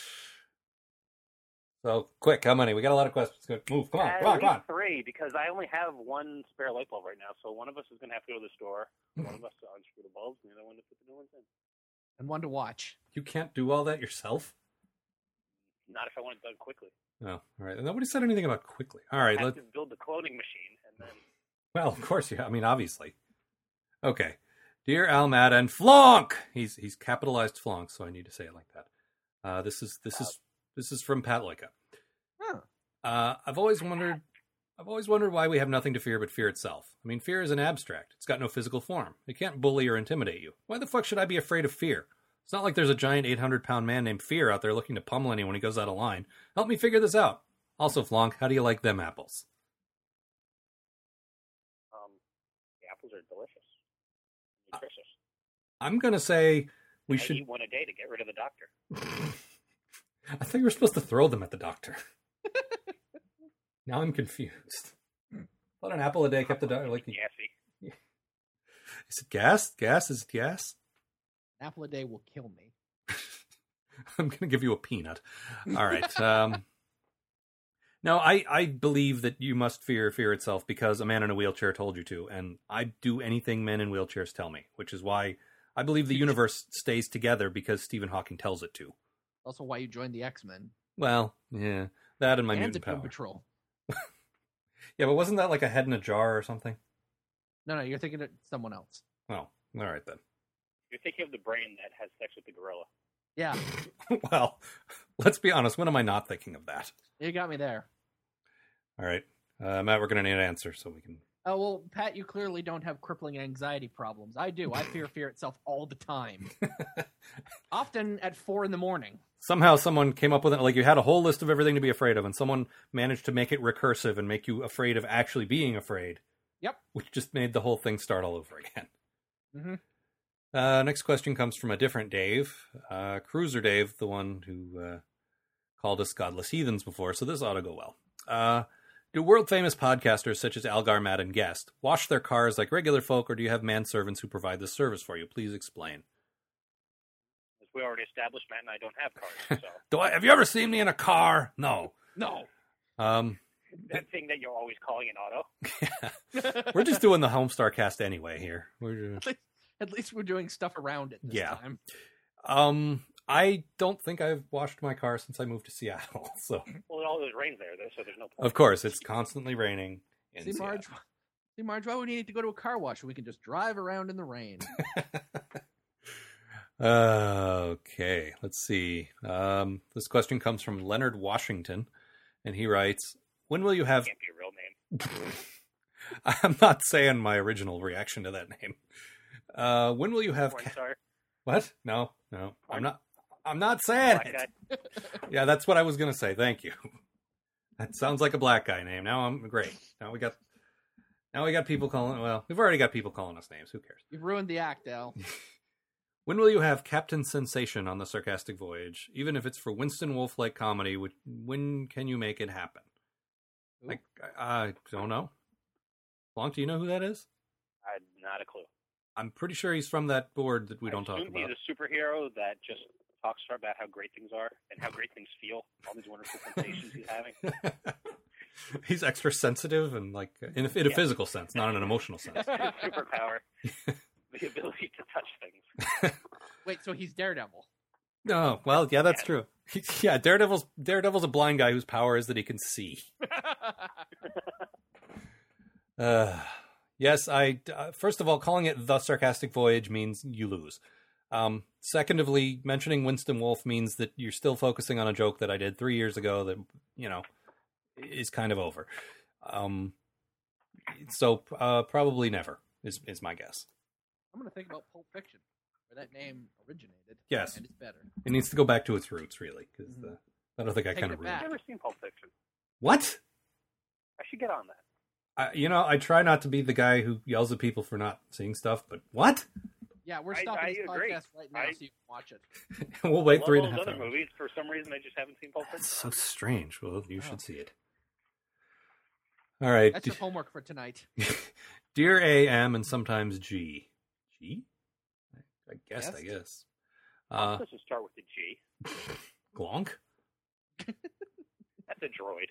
So, quick, how many? We got a lot of questions. Good. Move, come on, At come on, least come on. three, because I only have one spare light bulb right now. So one of us is going to have to go to the store. One of us to unscrew the bulbs, and the other one to put the new ones in. And one to watch. You can't do all that yourself? Not if I want it done quickly. Oh, all right. Nobody said anything about quickly. All right, I have let to build the cloning machine, and then well, of course, yeah. I mean, obviously. Okay. Dear Almad and Flonk! He's he's capitalized Flonk, so I need to say it like that. Uh, this is this is this is from Pat Loika. Huh. Uh, I've always wondered I've always wondered why we have nothing to fear but fear itself. I mean, fear is an abstract. It's got no physical form. It can't bully or intimidate you. Why the fuck should I be afraid of fear? It's not like there's a giant eight hundred pound man named Fear out there looking to pummel anyone when he goes out of line. Help me figure this out. Also, Flonk, how do you like them apples? um, the apples are delicious, nutritious. I'm going to say we I should... eat one a day to get rid of the doctor. I thought you were supposed to throw them at the doctor. Now I'm confused. Thought an apple a day kept the doctor like... Gassy. Is it gas? Gas? Is it gas? An apple a day will kill me. I'm going to give you a peanut. All right. Um, no, I, I believe that you must fear fear itself because a man in a wheelchair told you to, and I do anything men in wheelchairs tell me, which is why I believe the universe stays together because Stephen Hawking tells it to. Also, why you joined the X-Men Well, yeah, that and my and mutant the Doom power. Patrol. Yeah, but wasn't that like a head in a jar or something? No, no, you're thinking of someone else. Oh, all right then. You're thinking of the brain that has sex with the gorilla. Yeah, Well, let's be honest. When am I not thinking of that? you got me there. All right, uh, Matt, we're going to need an answer so we can... Oh, well, Pat, you clearly don't have crippling anxiety problems. I do. I fear fear itself all the time. Often at four in the morning. Somehow someone came up with it, like you had a whole list of everything to be afraid of, and someone managed to make it recursive and make you afraid of actually being afraid. Yep. Which just made the whole thing start all over again. Mm-hmm. Uh, next question comes from a different Dave. Uh, Cruiser Dave, the one who uh, called us godless heathens before, so this ought to go well. Uh, do world-famous podcasters such as Algar, Matt, and Guest wash their cars like regular folk, or do you have manservants who provide this service for you? Please explain. As we already established, Matt and I don't have cars, so Do I, have you ever seen me in a car? No. No. Um, that thing that you're always calling an auto. we're just doing the Homestar cast anyway here. We're, uh, At least we're doing stuff around it this Yeah. time. um, I don't think I've washed my car since I moved to Seattle. So, Well, it always rains there, though, so there's no point. of course, it's constantly raining in See, Marge, Seattle. see, Marge, why would we need to go to a car wash when we can just drive around in the rain? Uh, okay, let's see. Um, this question comes from Leonard Washington, and he writes, "When will you have?" Can't be a real name. I'm not saying my original reaction to that name. Uh, when will you have? Porn Ca- star, what? No, no, I'm not. I'm not saying black it. guy. Yeah, that's what I was gonna say. Thank you. That sounds like a black guy name. Now I'm great. Now we got. Now we got people calling. Well, we've already got people calling us names. Who cares? You've ruined the act, Al. When will you have Captain Sensation on the Sarcastic Voyage? Even if it's for Winston Wolfe-like comedy, which, when can you make it happen? Who? Like, I, I don't know. Blanc, do you know who that is? I had not a clue. I'm pretty sure he's from that board that we I don't talk assume about. He's a superhero that just talks about how great things are and how great things feel. All these wonderful sensations he's having. He's extra sensitive and like in a, in a Yeah. physical sense, not in an emotional sense. His superpower, the ability to touch things. Wait, so he's Daredevil. No, well, yeah, that's true. Yeah, Daredevil's Daredevil's a blind guy whose power is that he can see. Uh, yes, I. Uh, first of all, calling it the Sarcastic Voyage means you lose. Um, secondly, mentioning Winston Wolfe means that you're still focusing on a joke that I did three years ago that, you know, is kind of over. Um, so uh, probably never is is my guess. I'm going to think about Pulp Fiction, where that name originated. Yes. And it's better. It needs to go back to its roots, really, because Mhm. I don't think I Take kind it of back. I've never seen Pulp Fiction. What? I should get on that. I, you know, I try not to be the guy who yells at people for not seeing stuff, but what? Yeah, we're I- stopping I this agree. podcast right now I- so you can watch it. We'll wait I three love and a all half those other hours. movies. For some reason, I just haven't seen Pulp Fiction. That's so strange. Well, you Oh. should see it. All right. That's your homework for tonight. Dear A M and sometimes G. G? I guess, I Guessed? guess. Uh, Let's just start with the G. Glonk? That's a droid.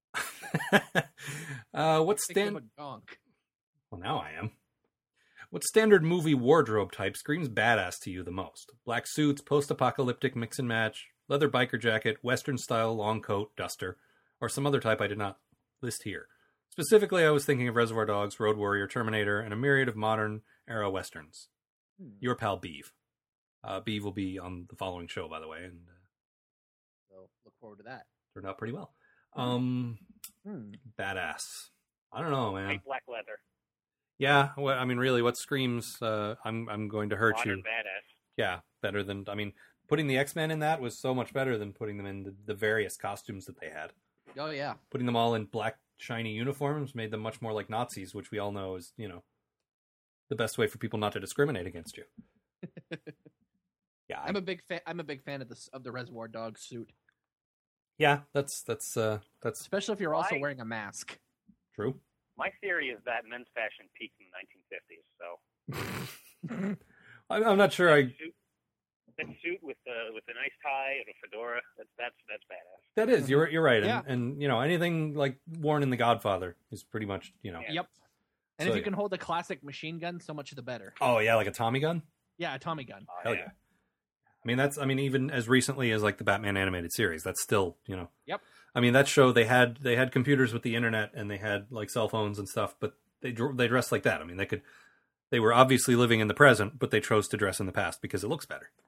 uh, what Think stand... of a gonk. Well, now I am. What standard movie wardrobe type screams badass to you the most? Black suits, post-apocalyptic mix and match, leather biker jacket, western-style long coat, duster, or some other type I did not list here. Specifically, I was thinking of Reservoir Dogs, Road Warrior, Terminator, and a myriad of modern-era westerns. Hmm. Your pal Beeve. Uh, Beeve will be on the following show, by the way, and uh, So look forward to that. turned out pretty well. Um, Hmm. badass. I don't know, man. White black leather. Yeah, well, I mean, really, what screams? Uh, I'm I'm going to hurt Modern you. badass. Yeah, better than I mean, putting the X-Men in that was so much better than putting them in the, the various costumes that they had. Oh, yeah. Putting them all in black shiny uniforms made them much more like Nazis, which we all know is, you know, the best way for people not to discriminate against you. Yeah, I- I'm a big fan. I'm a big fan of the of the Reservoir Dogs suit, yeah, that's that's uh, that's especially if you're also Why? wearing a mask. true. My theory is that men's fashion peaked in the nineteen fifties. So I'm, I'm not sure. I that suit, that suit with the with a nice tie and a fedora. That's that's that's badass. that is you're you're right, and, Yeah. and you know anything like worn in The Godfather is pretty much you know. Yeah. Yep. And So, if you yeah. can hold a classic machine gun, so much the better. Oh yeah, like a Tommy gun. Yeah, a Tommy gun. Oh, Hell yeah. I mean, that's, I mean, even as recently as like the Batman animated series, that's still, you know. Yep. I mean, that show, they had, they had computers with the internet and they had like cell phones and stuff, but they, dr- they dressed like that. I mean, they could, they were obviously living in the present, but they chose to dress in the past because it looks better. The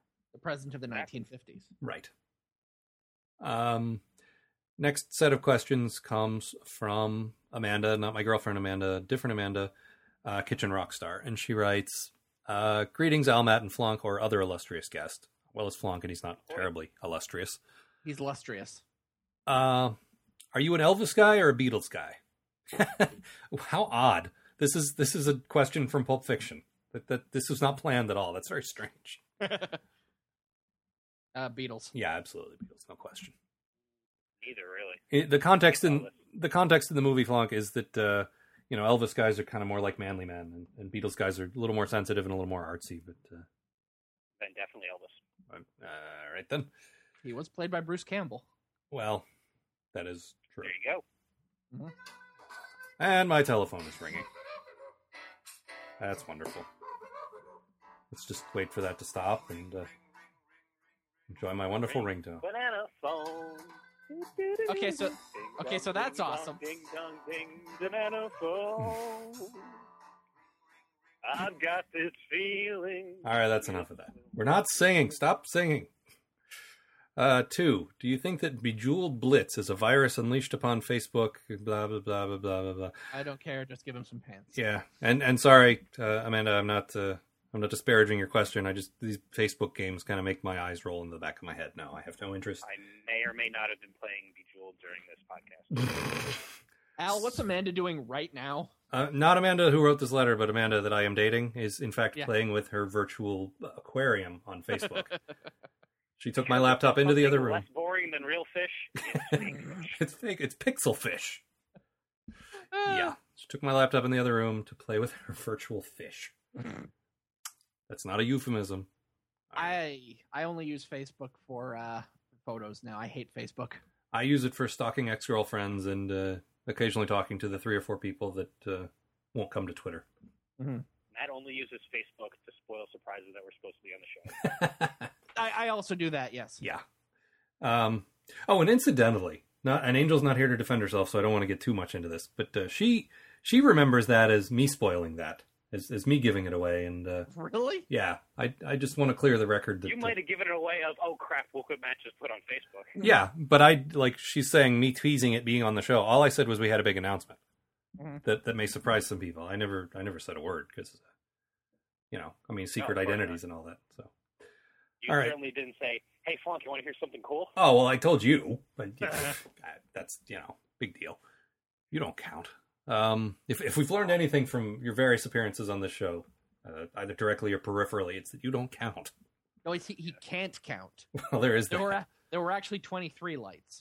present of the nineteen fifties. Right. Um, next set of questions comes from Amanda, not my girlfriend Amanda, different Amanda, uh, Kitchen Rockstar. And she writes, uh, greetings, Al, Matt, and Flonk, or other illustrious guest. Well, it's Flonk, and he's not terribly illustrious. He's illustrious. Uh, are you an Elvis guy or a Beatles guy? How odd. This is this is a question from Pulp Fiction. That, that this was not planned at all. That's very strange. uh, Beatles. Yeah, absolutely Beatles, no question. Neither, really. It, the context in the context in the movie, Flonk, is that uh, you know, Elvis guys are kind of more like manly men, and, and Beatles guys are a little more sensitive and a little more artsy. But uh, then definitely Elvis. Uh, right then. He was played by Bruce Campbell. Well, that is true. There you go. Mm-hmm. And my telephone is ringing. That's wonderful. Let's just wait for that to stop and uh, enjoy my wonderful Ring. ringtone. Banana phone. Okay, so Ding okay, dong, so that's ding dong, awesome. Ding dong, ding, banana phone. I've got this feeling. All right, that's enough of that. We're not singing. Stop singing. Uh, two, do you think that Bejeweled Blitz is a virus unleashed upon Facebook? Blah, blah, blah, blah, blah, blah, blah. I don't care. Just give him some pants. Yeah, and and sorry, uh, Amanda, I'm not uh, I'm not disparaging your question. I just, these Facebook games kind of make my eyes roll in the back of my head now. I have no interest. I may or may not have been playing Bejeweled during this podcast. Al, what's Amanda doing right now? Uh, not Amanda who wrote this letter, but Amanda that I am dating is in fact Yeah. playing with her virtual aquarium on Facebook. She took my laptop into the other room. Less boring than real fish. It's fake fish. It's fake. It's pixel fish. Yeah. She took my laptop in the other room to play with her virtual fish. That's not a euphemism. I I only use Facebook for uh, photos now. I hate Facebook. I use it for stalking ex-girlfriends and uh, occasionally talking to the three or four people that uh, won't come to Twitter. Matt only uses Facebook to spoil surprises that were supposed to be on the show. I, I also do that. Yes. Yeah. Um, oh, and incidentally, not and Angel's not here to defend herself, so I don't want to get too much into this. But uh, she she remembers that as me spoiling that, as as me giving it away, and uh, Really? yeah, I I just want to clear the record that You might have given it away of, oh crap, look what Matt just put on Facebook. yeah, but I like she's saying me teasing it being on the show. All I said was we had a big announcement Mhm. that that may surprise some people. I never I never said a word because you know I mean secret No, of course identities and all that. So You All right. certainly didn't say, hey, Flonk, you want to hear something cool? oh well, I told you, but you know, that's you know big deal. You don't count. Um, if if we've learned anything from your various appearances on this show, uh, either directly or peripherally, it's that you don't count. No, he, he can't count. Well, there is There were that. there were actually twenty-three lights.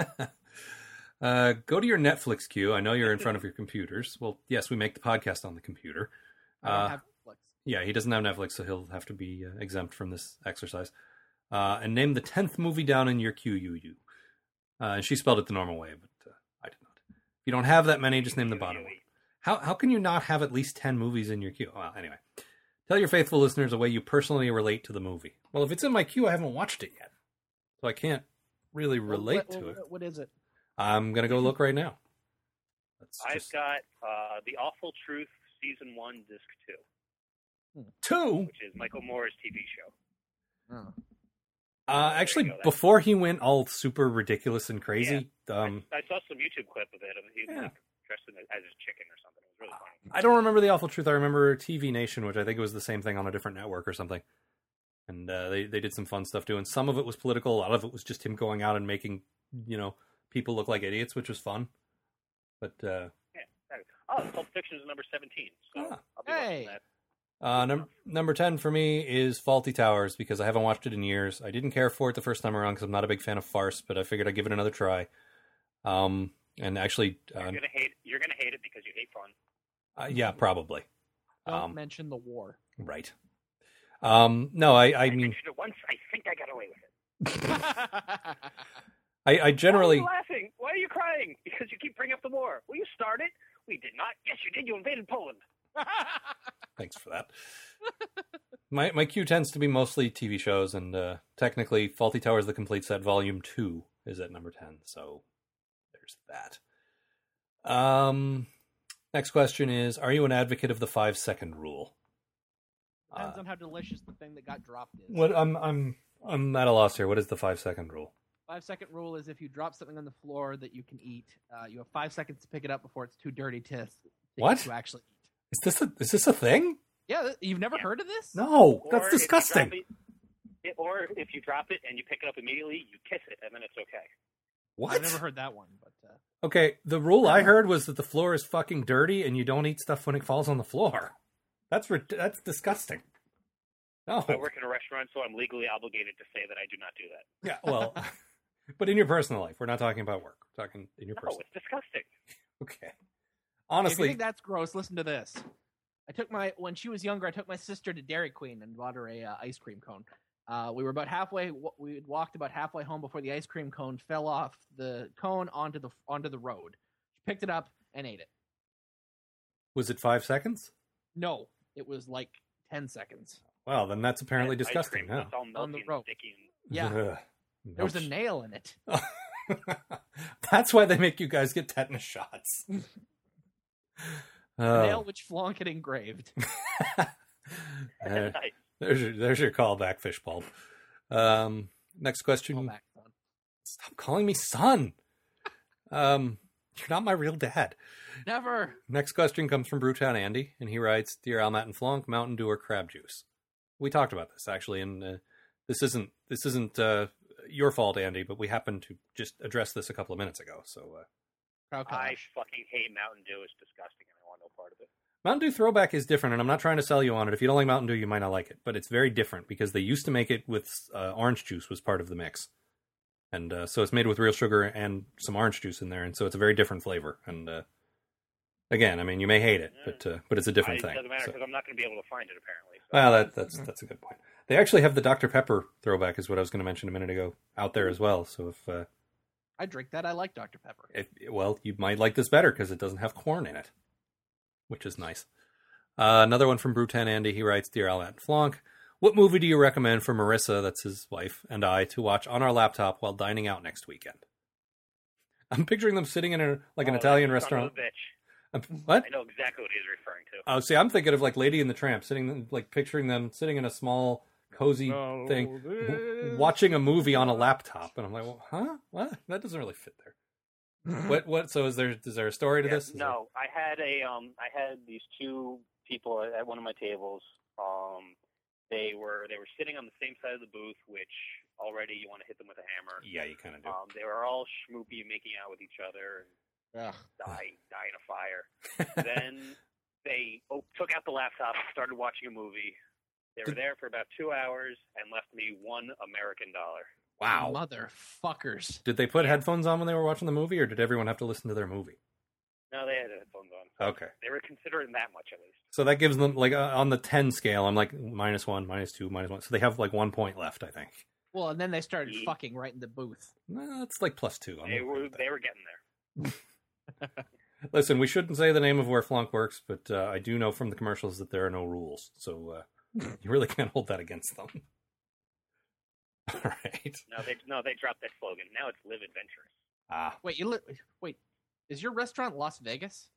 uh, go to your Netflix queue. I know you're in front of your computers. Well, yes, we make the podcast on the computer. I don't Uh, have Netflix. Yeah, he doesn't have Netflix, so he'll have to be uh, exempt from this exercise. Uh, and name the tenth movie down in your queue, you, you. Uh, and she spelled it the normal way, but uh, I did not. If you don't have that many, just name the bottom one. How how can you not have at least ten movies in your queue? Well, anyway. Tell your faithful listeners a way you personally relate to the movie. Well, if it's in my queue, I haven't watched it yet. So I can't really relate What- to what- it. What is it? I'm going to go look right now. Let's I've just... got uh, The Awful Truth, Season one, Disc two, Two? which is Michael Moore's T V show. Oh. Uh, actually, go, that's- before he went all super ridiculous and crazy, um, I saw some YouTube clip of it. Of He was Yeah. like, dressed in a, as a chicken or something. It was really funny. I don't remember The Awful Truth. I remember T V Nation, which I think was the same thing on a different network or something. And uh, they, they did some fun stuff doing. Some of it was political. A lot of it was just him going out and making, you know, people look like idiots, which was fun. But uh, Oh, Pulp Fiction is number seventeen. So Ah. I'll be Hey. watching that. uh, num- number ten for me is Faulty Towers, because I haven't watched it in years. I didn't care for it the first time around because I'm not a big fan of farce, but I figured I'd give it another try. Um, and actually, You're uh, gonna hate. You're gonna hate it because you hate fun. uh, yeah, probably. Don't Um, mention the war. Right. Um, no, I, I I mean, mentioned it once. I think I got away with it. I, I generally... Why are you laughing? Why are you crying? Because you keep bringing up the war. Well, you started. We did not. Yes, you did. You invaded Poland. Thanks for that. my my queue tends to be mostly T V shows, and uh, technically, Faulty Towers: The Complete Set Volume Two is at number ten. So there's that. Um, next question is: are you an advocate of the five second rule? Depends Uh, on how delicious the thing that got dropped is. what I'm I'm I'm at a loss here. What is the five second rule? Five second rule is if you drop something on the floor that you can eat, uh, you have five seconds to pick it up before it's too dirty to, to, What? to actually eat. Is this a is this a thing? Yeah, th- you've never Yeah. heard of this? No, Or that's if you disgusting. drop it- it- or if you drop it and you pick it up immediately, you kiss it, and then it's okay. What? I've never heard that one, but uh, Okay, the rule I heard was that the floor is fucking dirty and you don't eat stuff when it falls on the floor. That's rid- that's disgusting. No. I work in a restaurant, so I'm legally obligated to say that I do not do that. Yeah, well, but in your personal life, we're not talking about work. We're talking in your No, personal. it's disgusting. Okay. if you Honestly, think that's gross, listen to this. I took my when she was younger. I took my sister to Dairy Queen and bought her a uh, ice cream cone. Uh, we were about halfway. We had walked about halfway home before the ice cream cone fell off the cone onto the onto the road. She picked it up and ate it. was it five seconds? No, it was like ten seconds. Well, then that's apparently Ice disgusting. cream, Yeah. it's all On the melty and rope. sticky and- Yeah, Ugh. there was a Nope. nail in it. That's why they make you guys get tetanus shots. A Oh. nail which Flonk had engraved. Uh, Nice. there's your there's your callback, fish pulp. Um, next question. Call back, son. Stop calling me son. Um, you're not my real dad. Never. Next question comes from Brewtown Andy, and he writes, "Dear Al, Matt, and Flonk, Mountain Dew or crab juice?" We talked about this actually, and uh, this isn't this isn't uh, your fault, Andy, but we happened to just address this a couple of minutes ago. So uh, Crowd I clash. fucking hate Mountain Dew. It's disgusting, and I want no part of it. Mountain Dew Throwback is different, and I'm not trying to sell you on it. If you don't like Mountain Dew, you might not like it, but it's very different because they used to make it with uh, orange juice was part of the mix, and uh, so it's made with real sugar and some orange juice in there, and so it's a very different flavor. And uh, again, I mean, you may hate it, but uh, but it's a different I, thing. It doesn't matter So- because I'm not going to be able to find it apparently. So. Well, that, that's that's a good point. They actually have the Doctor Pepper Throwback, is what I was going to mention a minute ago, out there as well. So if, uh, I drink that. I like Doctor Pepper. if well, you might like this better because it doesn't have corn in it, which is nice. Uh, another one from Brew ten Andy. He writes, "Dear Al, Matt, and Flonk, what movie do you recommend for Marissa, that's his wife, and I to watch on our laptop while dining out next weekend?" I'm picturing them sitting in a like an Oh, Italian that son of restaurant. a bitch. Um, what? I know exactly what he's referring to. Oh, see, I'm thinking of like Lady and the Tramp, sitting like picturing them sitting in a small, cozy thing, w- watching a movie on a laptop, and I'm like, well, huh? What? That doesn't really fit there. what? What? So is there? Is there a story to Yeah, this? Is no, I had a um, I had these two people at one of my tables. Um, they were they were sitting on the same side of the booth, which already you want to hit them with a hammer. There... Yeah, you kind of do. Um, they were all schmoopy, making out with each other, and Ugh. die die in a fire. Then they oh, took out the laptop, started watching a movie. They were Did- there for about two hours and left me one American dollar. Wow. Motherfuckers. Did they put headphones on when they were watching the movie, or did everyone have to listen to their movie? No, they had headphones on. So Okay. They were considering that much at least. So that gives them like uh, on the ten scale. I'm like minus one, minus two, minus one. So they have like one point left, I think. Well, and then they started Ye- fucking right in the booth. Well, it's like plus two. I'm They okay were with that. they were getting there. Listen, we shouldn't say the name of where Flonk works, but uh, I do know from the commercials that there are no rules, so uh, you really can't hold that against them. All right. No, they no they dropped that slogan. Now it's live adventurous. Ah, Wait, you li- wait. Is your restaurant Las Vegas?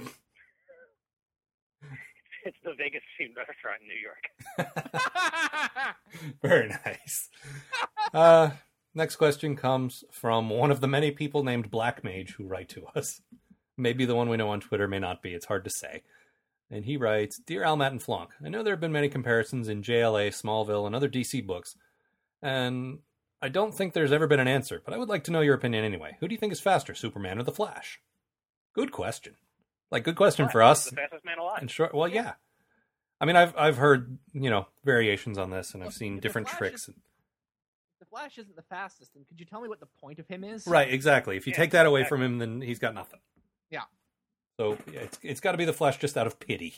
It's the Vegas themed restaurant in New York. very nice. Uh, next question comes from one of the many people named Black Mage who write to us. Maybe the one we know on Twitter, may not be. It's hard to say. And he writes, "Dear Al, Matt, and Flonk, I know there have been many comparisons in J L A, Smallville, and other D C books, and I don't think there's ever been an answer, but I would like to know your opinion anyway. Who do you think is faster, Superman or the Flash?" Good question. Like, good question for us. The fastest man alive. And short, well, yeah. I mean, I've I've heard, you know, variations on this, and I've Well, seen if the different Flash tricks. is- The Flash isn't the fastest, then could you tell me what the point of him is? Right, exactly. If you Yeah, take that away exactly. from him, then he's got nothing. Yeah. So yeah, it's it's got to be the Flash just out of pity.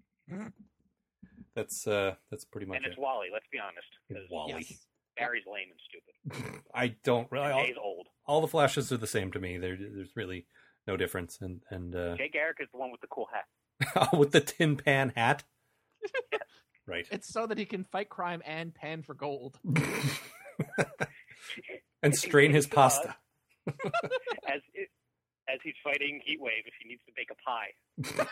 That's uh that's pretty much And it's it. Wally. Let's be honest, because Wally. Yes. Barry's lame and stupid. I don't really. And All, Jay's old. all the Flashes are the same to me. There, there's really no difference. And and uh, Jay Garrick is the one with the cool hat. with the tin pan hat. Right. It's so that he can fight crime and pan for gold. And strain his pasta. as it, as he's fighting heat wave, if he needs to bake a pie.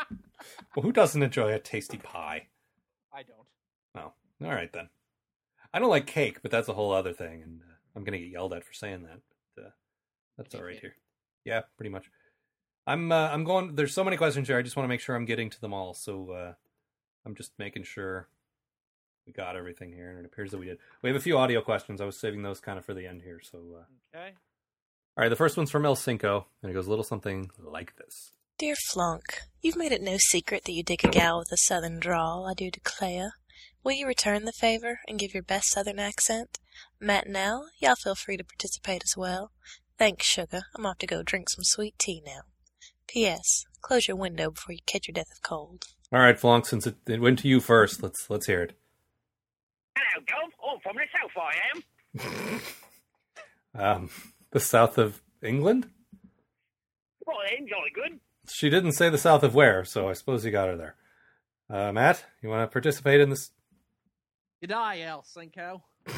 Well, who doesn't enjoy a tasty pie? I don't. Oh, all right then. I don't like cake, but that's a whole other thing, and uh, I'm gonna get yelled at for saying that. But, uh, that's all right here. Yeah, pretty much. I'm uh, I'm going. There's so many questions here. I just want to make sure I'm getting to them all. So uh, I'm just making sure we got everything here, and it appears that we did. We have a few audio questions. I was saving those kind of for the end here. So uh... okay. All right, the first one's from El Cinco, and it goes a little something like this. Dear Flunk, you've made it no secret that you dig a gal with a southern drawl, I do declare. Will you return the favor and give your best southern accent? Matt and Al, y'all feel free to participate as well. Thanks, sugar. I'm off to go drink some sweet tea now. P S. Close your window before you catch your death of cold. All right, Flunk, since it, it went to you first, let's let's hear it. Hello, Gov. Oh, from the south I am. Um, the south of England? Well, then, jolly good. She didn't say the south of where, so I suppose you got her there. Uh, Matt, you want to participate in this? G'day, El Cinco.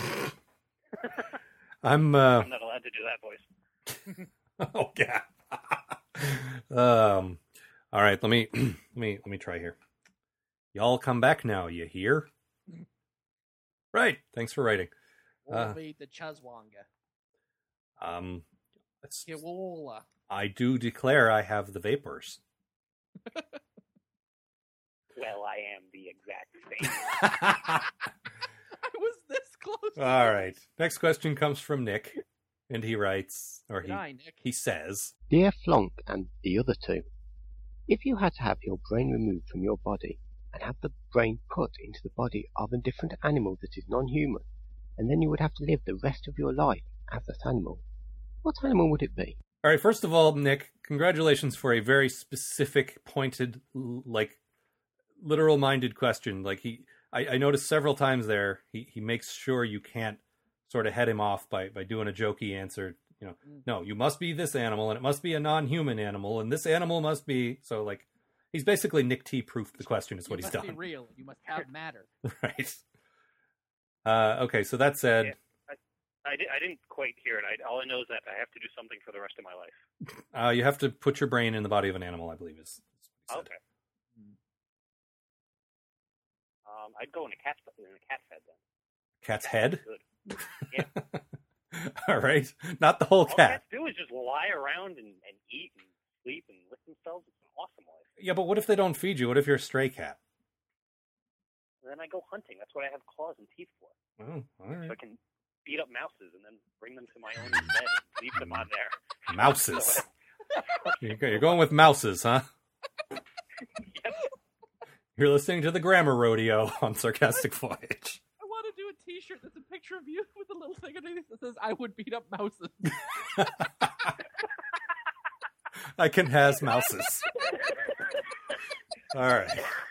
I'm. Uh... I'm not allowed to do that voice. Oh yeah. um. All right. Let me. let me. Let me try here. Y'all come back now. You hear? Right. Thanks for writing. We'll be the Chuzwanga. Um. Let's... Kiwala. I do declare I have the vapors. Well, I am the exact same. I was this close. All right. Next question comes from Nick, and he writes, or he G'day, Nick. he says, Dear Flonk and the other two, if you had to have your brain removed from your body and have the brain put into the body of a different animal that is non-human, and then you would have to live the rest of your life as that animal, what animal would it be? all right, first of all, Nick, congratulations for a very specific, pointed, like, literal-minded question. Like, he, I, I noticed several times there, he, he makes sure you can't sort of head him off by, by doing a jokey answer. You know, no, you must be this animal, and it must be a non-human animal, and this animal must be... So, like, he's basically Nick T-proofed the question is what you he's done. done. You must be real. You must have matter. Right. Uh, okay, so that said... Yeah. I, di- I didn't quite hear it. I, all I know is that I have to do something for the rest of my life. Uh, you have to put your brain in the body of an animal, I believe is. is what he said. Okay. Um, I'd go in a cat's in a cat's head then. Cat's head? Good. Yeah. All right. Not the whole All cat. cats do is just lie around and, and eat and sleep and lick themselves. It's an awesome life. Yeah, but what if they don't feed you? What if you're a stray cat? And then I go hunting. That's what I have claws and teeth for. Oh, all right. So I can beat up mouses and then bring them to my own bed and leave them on there. Mouses. You're going with mouses, huh? Yep. You're listening to the Grammar Rodeo on Sarcastic Voyage. I want to do a T-shirt that's a picture of you with a little thing underneath that says, I would beat up mouses. I can has mouses. All right.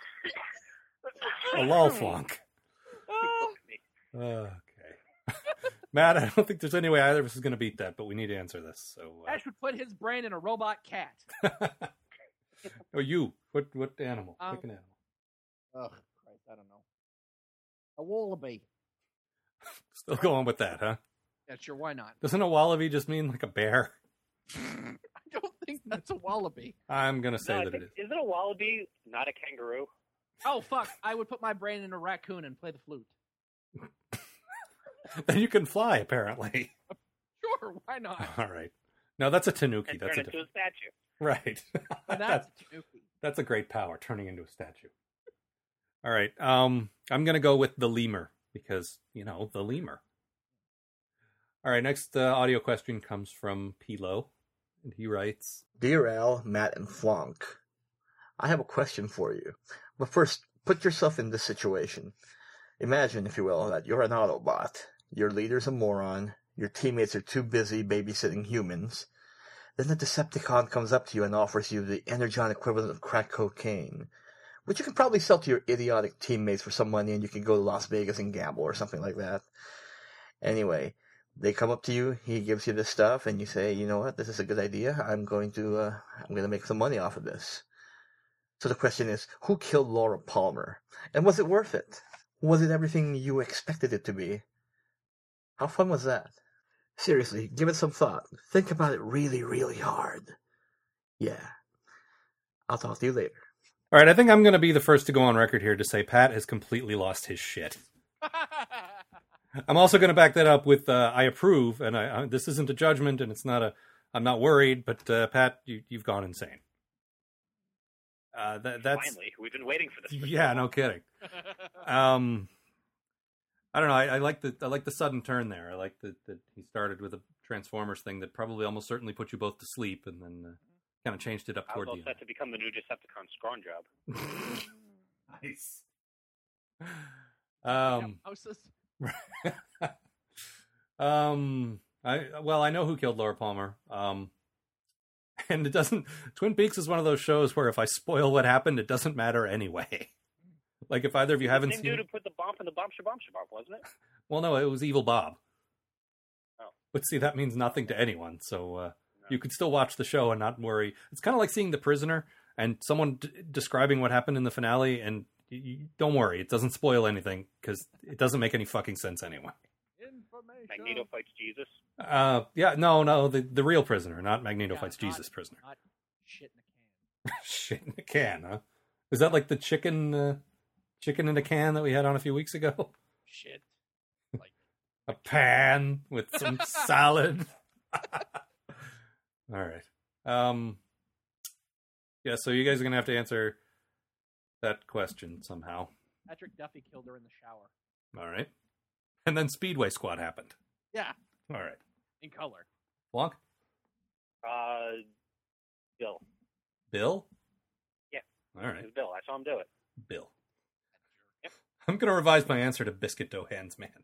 A lol flunk. Okay. Matt, I don't think there's any way either of us is going to beat that, but we need to answer this. So uh... Ash would put his brain in a robot cat. Oh, you. What What animal? Um, Pick an animal. Ugh, Christ, I don't know. A wallaby. Still going with that, huh? Yeah, sure, why not? Doesn't a wallaby just mean like a bear? I don't think that's a wallaby. I'm going to say No, I that think, it is. Isn't a wallaby not a kangaroo? Oh, fuck. I would put my brain in a raccoon and play the flute. Then you can fly, apparently. Sure, why not? All right. No, that's a tanuki. And That's turn a into a statue. right. That's that's, Tanuki. that's a great power, turning into a statue. All right. Um, I'm going to go with the lemur because, you know, the lemur. All right. Next uh, audio question comes from Pilo, and he writes, Dear Al, Matt, and Flonk, I have a question for you. But first, put yourself in this situation. Imagine, if you will, that you're an Autobot. Your leader's a moron. Your teammates are too busy babysitting humans. Then the Decepticon comes up to you and offers you the energon equivalent of crack cocaine, which you can probably sell to your idiotic teammates for some money, and you can go to Las Vegas and gamble or something like that. Anyway, they come up to you, he gives you this stuff, and you say, you know what, this is a good idea. I'm going to, uh, I'm going to make some money off of this. So the question is, who killed Laura Palmer? And was it worth it? Was it everything you expected it to be? How fun was that? Seriously, give it some thought. Think about it really, really hard. Yeah. I'll talk to you later. all right, I think I'm going to be the first to go on record here to say Pat has completely lost his shit. I'm also going to back that up with uh, I approve, and I, I this isn't a judgment, and it's not a. I'm not worried, but uh, Pat, you, you've gone insane. Uh, that, that's Finally, we've been waiting for this. For yeah, so no kidding. Um, I don't know. I, I like the I like the sudden turn there. I like that that he started with a Transformers thing that probably almost certainly put you both to sleep, and then uh, kind of changed it up I was toward all the set to become the new Decepticon scrawn job. nice. Um, Houses. um, I well, I know who killed Laura Palmer. Um, and it doesn't. Twin Peaks is one of those shows where if I spoil what happened, it doesn't matter anyway. Like if either of you haven't Same seen, dude who put the bomb in the bomb shabomb shabomb, wasn't it? well, no, it was Evil Bob. Oh. But see, that means nothing to anyone. So uh, no. You could still watch the show and not worry. It's kind of like seeing The Prisoner and someone d- describing what happened in the finale, and you, you, don't worry, it doesn't spoil anything because it doesn't make any fucking sense anyway. Magneto fights Jesus. Uh, yeah, no, no, the the real prisoner, not Magneto Yeah, fights not- Jesus prisoner. Not shit in a can. Shit in a can, huh? Is that like the chicken, uh, chicken in a can that we had on a few weeks ago? Shit. A pan with some salad. All right. Um. Yeah, so you guys are gonna have to answer that question somehow. Patrick Duffy killed her in the shower. All right. And then Speedway Squad happened. Yeah, All right. in color. Blanc? Uh, Bill. Bill? Yeah. All It right. was Bill. I saw him do it. Bill. Yep. I'm going to revise my answer to Biscuit Dough Hands Man.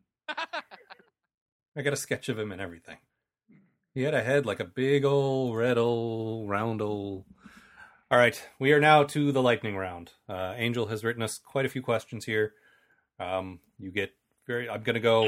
I got a sketch of him and everything. He had a head like a big old red old round old. All right. We are now to the lightning round. Uh, Angel has written us quite a few questions here. Um, you get very, I'm going to go.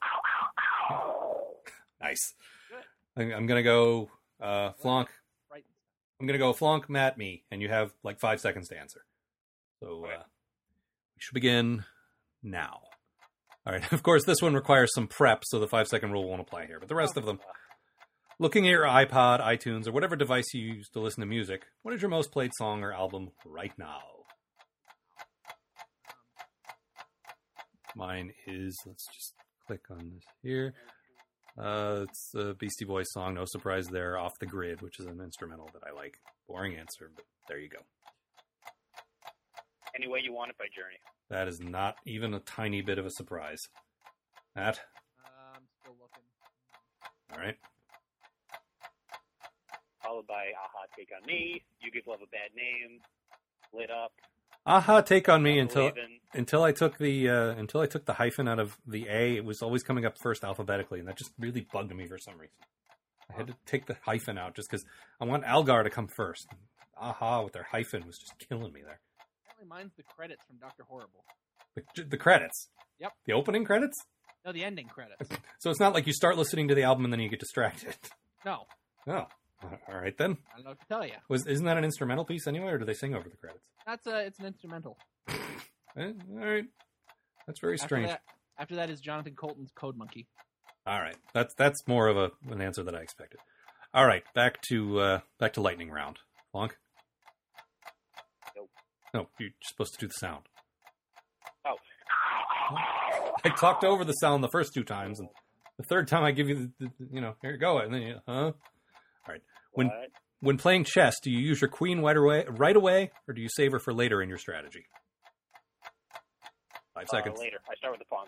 Nice. I'm, I'm going to go, uh, Flonk. Right. I'm going to go Flonk, Matt, me, and you have like five seconds to answer. So, uh, we should begin now. All right. Of course, this one requires some prep, so the five second rule won't apply here, but the rest of them. Looking at your iPod, iTunes, or whatever device you use to listen to music, what is your most played song or album right now? Mine is, let's just click on this here. Uh, it's a Beastie Boys song, no surprise there, Off the Grid, which is an instrumental that I like. Boring answer, but there you go. Any Way You Want It by Journey. That is not even a tiny bit of a surprise. Matt? Uh, I'm still looking. All right. Followed by Aha, Take on Me, You Give Love a Bad Name, Lit Up. Aha, Take on Me until Believin'. until I took the uh, until I took the hyphen out of the A. It was always coming up first alphabetically, and that just really bugged me for some reason. I had to take the hyphen out just because I want Algar to come first. Aha with their hyphen was just killing me there. Apparently mine's the credits from Doctor Horrible. The, the credits. Yep. The opening credits. No, the ending credits. So it's not like you start listening to the album and then you get distracted. No, Oh, all right then. I don't know what to tell you. Was isn't that an instrumental piece anyway, or do they sing over the credits? That's a, it's an instrumental. Eh, all right, that's very strange. After that, after that is Jonathan Colton's Code Monkey. All right, that's that's more of a an answer that I expected. All right, back to uh, back to lightning round. Lonk? Nope. No, you're supposed to do the sound. Oh. I talked over the sound the first two times, and the third time I give you the, the you know, here you go, and then you, huh? All right. When What? when playing chess, do you use your queen right away, right away, or do you save her for later in your strategy? Five Uh, seconds. later. I start with the pawns.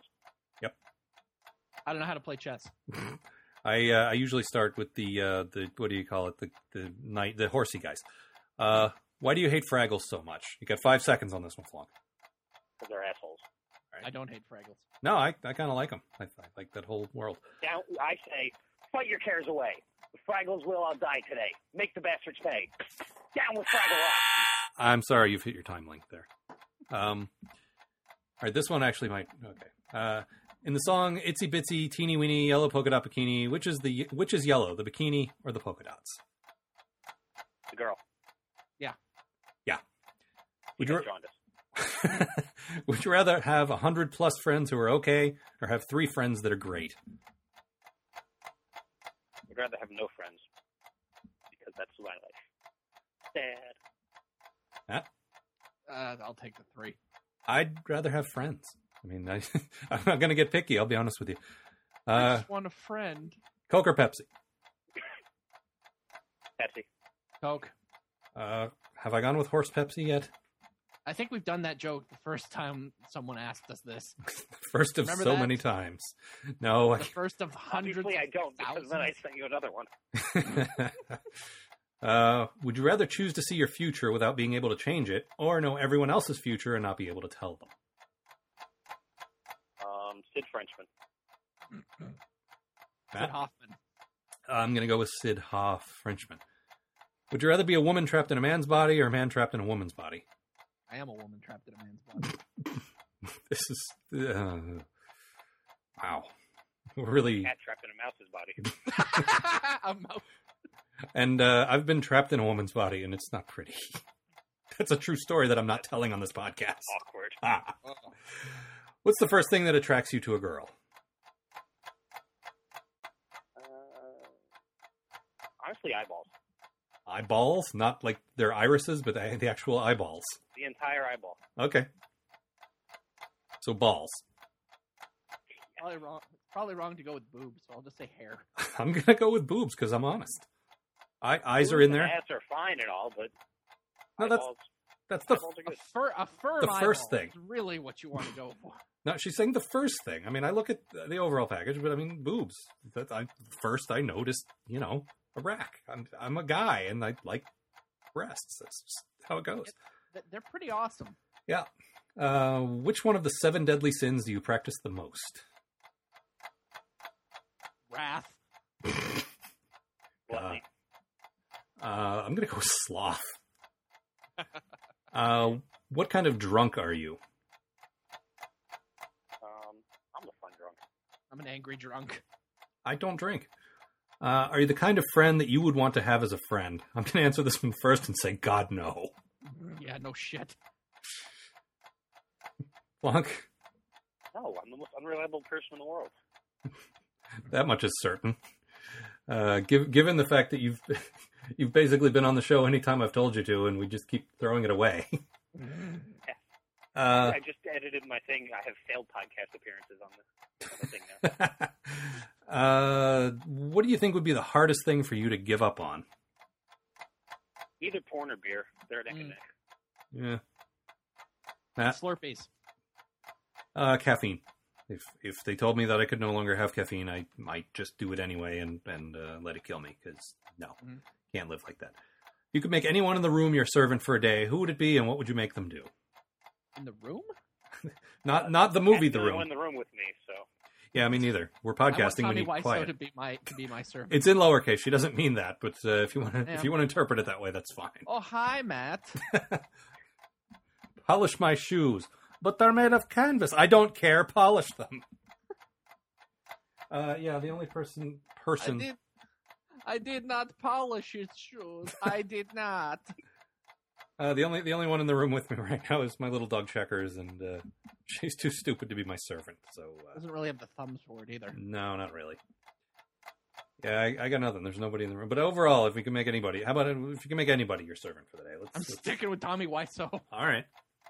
I don't know how to play chess. I uh, I usually start with the uh, the what do you call it the the knight the horsey guys. Uh, why do you hate Fraggles so much? You got five seconds on this one, Flonk. Because they're assholes. I don't hate Fraggles. No, I I kind of like them. I, I like that whole world. Down, I say, fight your cares away. The Fraggles will all die today. Make the bastards pay. Down with Fraggle Rock. I'm sorry, you've hit your time link there. Um, all right, this one actually might. Okay. Uh, in the song "Itsy Bitsy Teeny Weeny Yellow Polka Dot Bikini," which is the which is yellow, the bikini or the polka dots? The girl. Yeah. Yeah. Would She you has jaundice. Would you rather have a hundred plus friends who are okay, or have three friends that are great? I'd rather have no friends. Because that's my life. Sad. Uh, I'll take the three. I'd rather have friends. I mean, I, I'm not going to get picky. I'll be honest with you. I Uh, just want a friend. Coke or Pepsi? Pepsi. Coke. Uh, have I gone with horse Pepsi yet? I think we've done that joke the first time someone asked us this. First of Remember so that? many times. No. I The first of hundreds. Obviously, I of don't, because then I thousands. sent you another one. uh, would you rather choose to see your future without being able to change it, or know everyone else's future and not be able to tell them? Um, Sid Frenchman. Sid Matt? Hoffman. I'm going to go with Sid Hoff, Frenchman. Would you rather be a woman trapped in a man's body or a man trapped in a woman's body? I am a woman trapped in a man's body. This is... Uh, wow. We're really... Cat trapped in a mouse's body. A mouse. And uh, I've been trapped in a woman's body, and it's not pretty. That's a true story that I'm not telling on this podcast. Awkward. Ah. What's the first thing that attracts you to a girl? Uh, honestly, eyeballs. Eyeballs? Not like their irises, but the, the actual eyeballs. The entire eyeball. Okay. So balls. Probably wrong. Probably wrong to go with boobs, so I'll just say hair. I'm going to go with boobs because I'm honest. Eye, eyes are in there. Ass are fine and all, but No, that's eyeballs, that's the eyeballs are A, good. fur, a firm The first eyeball thing. is really what you want to go for. no. She's saying the first thing. I mean, I look at the overall package, but I mean boobs. That I first I noticed, you know, a rack. I'm I'm a guy and I like breasts. That's just how it goes. Th- They're pretty awesome. Yeah. Uh, which one of the seven deadly sins do you practice the most? Wrath. Gluttony. Uh, I'm gonna go with sloth. uh, what kind of drunk are you? Um, I'm the fun drunk. I'm an angry drunk. I don't drink. Uh, are you the kind of friend that you would want to have as a friend? I'm going to answer this one first and say, God, no. Yeah, no shit. Flunk, No, I'm the most unreliable person in the world. that much is certain. Uh, give, given the fact that you've you've basically been on the show anytime I've told you to, and we just keep throwing it away. uh, I just edited my thing. I have failed podcast appearances on this, on the thing now. uh, what do you think would be the hardest thing for you to give up on? Either porn or beer. They're neck and Mm. neck. Yeah. Matt? Slurpees. Uh, caffeine. If if they told me that I could no longer have caffeine, I might just do it anyway and and uh, let it kill me. Because no, Mhm. can't live like that. If you could make anyone in the room your servant for a day, who would it be, and what would you make them do? In the room? Not not the movie, That's The only Room. one in the room with me, so Yeah, me neither. We're I want podcasting. We Tommy need Wiseau quiet. to be my to be my servant. It's in lowercase. She doesn't mean that, but uh, if you want to Yeah. if you want to interpret it that way, that's fine. Oh, hi, Matt. Polish my shoes, but they're made of canvas. I don't care. Polish them. Uh, yeah, the only person I person. did. I did not polish his shoes. I did not. Uh, the only the only one in the room with me right now is my little dog Checkers, and uh, she's too stupid to be my servant. So uh, Doesn't really have the thumbs for it either. no, not really. Yeah, I, I got nothing. There's nobody in the room. But overall, if we can make anybody, how about if you can make anybody your servant for the day? Let's. I'm let's- sticking with Tommy Wiseau. all right,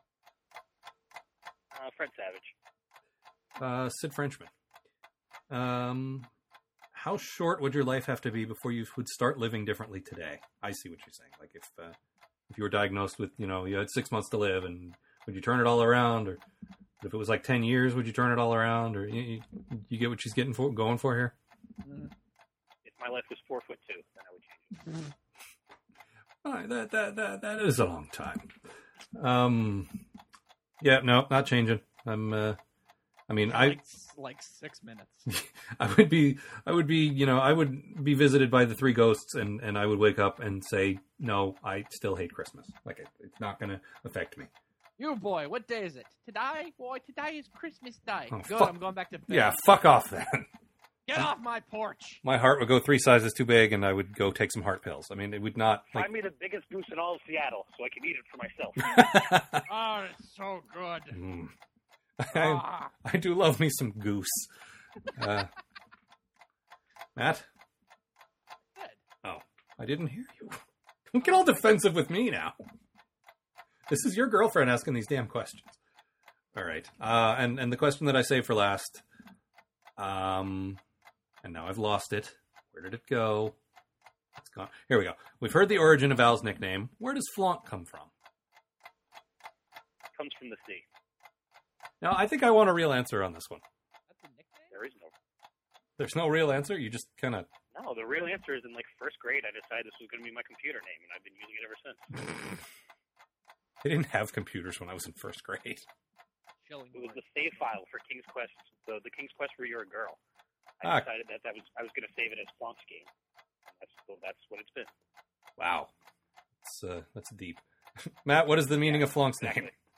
uh, Fred Savage. uh, Sid Frenchman. Um, how short would your life have to be before you would start living differently today? I see what you're saying. Like if uh, if you were diagnosed with, you know, you had six months to live, and would you turn it all around, or if it was like ten years, would you turn it all around, or you, you, you get what she's getting for going for here? If my life was four foot two, then I would change it. All right, that that that that is a long time. Um, yeah, no, not changing. I'm. Uh, I mean, I. like, like six minutes. I would be, I would be, you know, I would be visited by the three ghosts, and, and I would wake up and say, no, I still hate Christmas. Like, it, it's not going to affect me. You boy, what day is it? Today? Boy, today is Christmas Day. Oh, Good, fuck. I'm going back to bed. Yeah, fuck off then. Get off my porch. My heart would go three sizes too big, and I would go take some heart pills. I mean, it would not. Like, Find me the biggest goose in all of Seattle, so I can eat it for myself. Oh, it's so good. Mm. Ah. I, I do love me some goose. Uh, Matt? Good. Oh, I didn't hear you. Don't get all defensive with me now. This is your girlfriend asking these damn questions. All right. Uh, and, and the question that I saved for last, um, and now I've lost it. Where did it go? It's gone. Here we go. We've heard the origin of Al's nickname. Where does Flonk come from? Comes from the sea. Now, I think I want a real answer on this one. That's a nickname? There is no. There's no real answer? You just kind of... No, the real answer is in like first grade, I decided this was going to be my computer name, and I've been using it ever since. I didn't have computers when I was in first grade. Chilling It was Lord. the save file for King's Quest, the, the King's Quest where you're a girl. I Ah. decided that, that was I was going to save it as Flonk's game. That's so that's what it's been. Wow. That's, uh, that's deep. Matt, what is the meaning of Flonk's Exactly. name?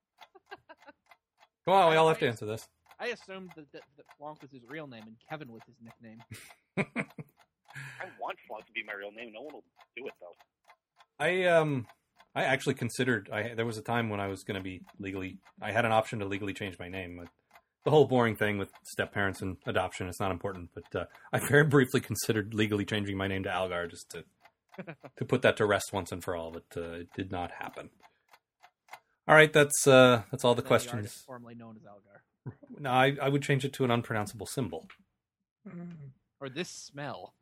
Come on, we all have to answer this. I assumed that, that, that Flonk was his real name and Kevin was his nickname. I want Flonk to be my real name. No one will do it though. I um I actually considered I there was a time when I was going to be legally I had an option to legally change my name. But the whole boring thing with step parents and adoption is not important, but uh, I very briefly considered legally changing my name to Algar just to to put that to rest once and for all, but uh, it did not happen. All right, that's uh, that's all the Then questions. artist formerly known as Algar. No, I, I would change it to an unpronounceable symbol. Or this smell.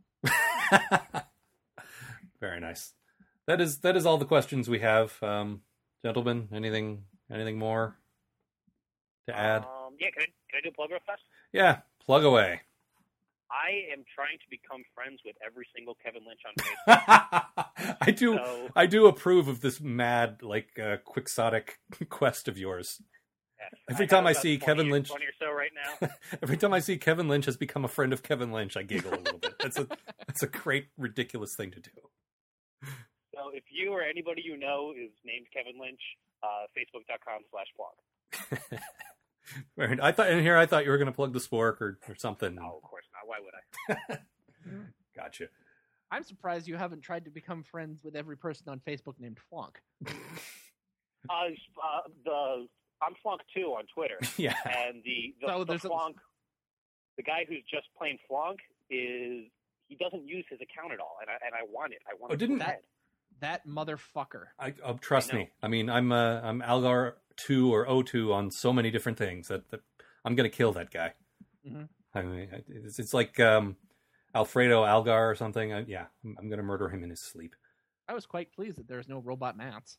Very nice. That is that is all the questions we have, um, gentlemen. Anything anything more to add? Um, yeah, can I can I do a plug real fast? Yeah, plug away. I am trying to become friends with every single Kevin Lynch on Facebook. I do So- I do approve of this mad like uh, quixotic quest of yours. Yes. Every have time I about see twenty Kevin or- Lynch- twenty or so right now. Every time I see Kevin Lynch has become a friend of Kevin Lynch, I giggle a little bit. That's a that's a great ridiculous thing to do. So if you or anybody you know is named Kevin Lynch, uh, facebook.com slash blog. Very- I thought in here I thought you were going to plug the Spork or, or something. No, of course not. Why would I? Gotcha. I'm surprised you haven't tried to become friends with every person on Facebook named Flonk. Uh, uh, the I'm Flonk two on Twitter, Yeah. and the the, So the there's a- Flonk, the guy who's just plain Flonk is he doesn't use his account at all, and I and I want it. I want Oh, it didn't- so bad. That motherfucker. I uh, trust I know. me. I mean, I'm uh, I'm Algar two or O two on so many different things that, that I'm going to kill that guy. Mhm. I mean, it's, it's like um, Alfredo Algar or something. I, yeah, I'm, I'm going to murder him in his sleep. I was quite pleased that there's no robot Mats.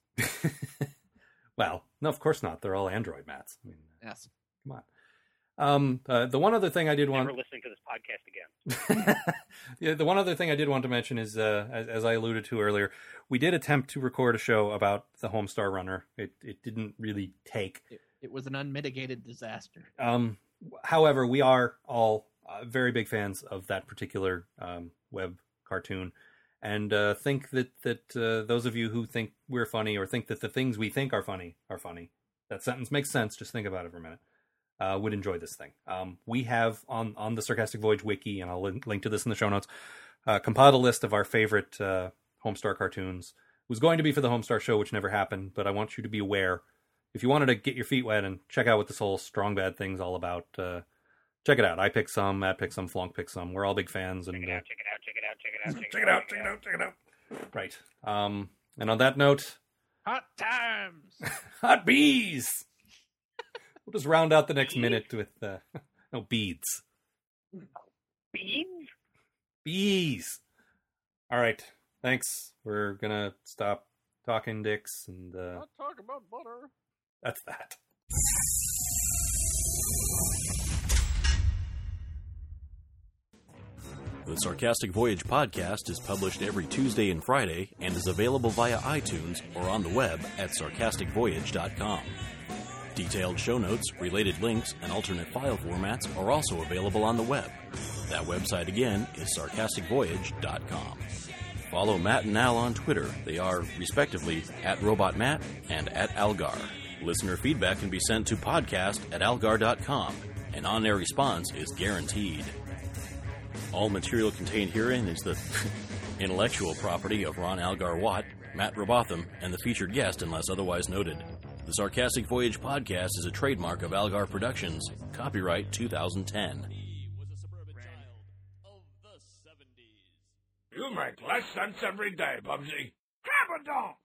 Well, no, of course not. They're all Android mats. I mean, Yes. come on. Um, uh, the one other thing I did want Never listening to this podcast again. yeah, the one other thing I did want to mention is, uh, as, as I alluded to earlier, we did attempt to record a show about the Homestar Runner. It it didn't really take. It, it was an unmitigated disaster. Um, however, we are all uh, very big fans of that particular um, web cartoon, and uh, think that that uh, those of you who think we're funny or think that the things we think are funny are funny. That sentence makes sense. Just think about it for a minute. Uh, would enjoy this thing. Um, we have on, on the Sarcastic Voyage wiki, and I'll link, link to this in the show notes, uh, compiled a list of our favorite uh, Homestar cartoons. It was going to be for the Homestar show, which never happened, but I want you to be aware. If you wanted to get your feet wet and check out what this whole Strong Bad thing's all about, uh, check it out. I picked some, Matt picked some, Flonk picked some. We're all big fans. And Check it uh, out, check it out, check it out, check it out, check it out, check it out, check it out. Right. Um, and on that note, Hot times! hot bees! We'll just round out the next minute with, uh, no, beads. Beans? Bees! All right. Thanks. We're going to stop talking dicks, and uh, Not talk about butter. that's that. The Sarcastic Voyage podcast is published every Tuesday and Friday and is available via iTunes or on the web at sarcastic voyage dot com. Detailed show notes, related links, and alternate file formats are also available on the web. That website again is sarcastic voyage dot com. Follow Matt and Al on Twitter. They are, respectively, at RobotMatt and at Algar. Listener feedback can be sent to podcast at algar dot com. An on-air response is guaranteed. All material contained herein is the intellectual property of Ron Algar Watt, Matt Robotham, and the featured guest unless otherwise noted. The Sarcastic Voyage podcast is a trademark of Algar Productions. Copyright two thousand ten. You make less sense every day, Bubsy. Cabadon!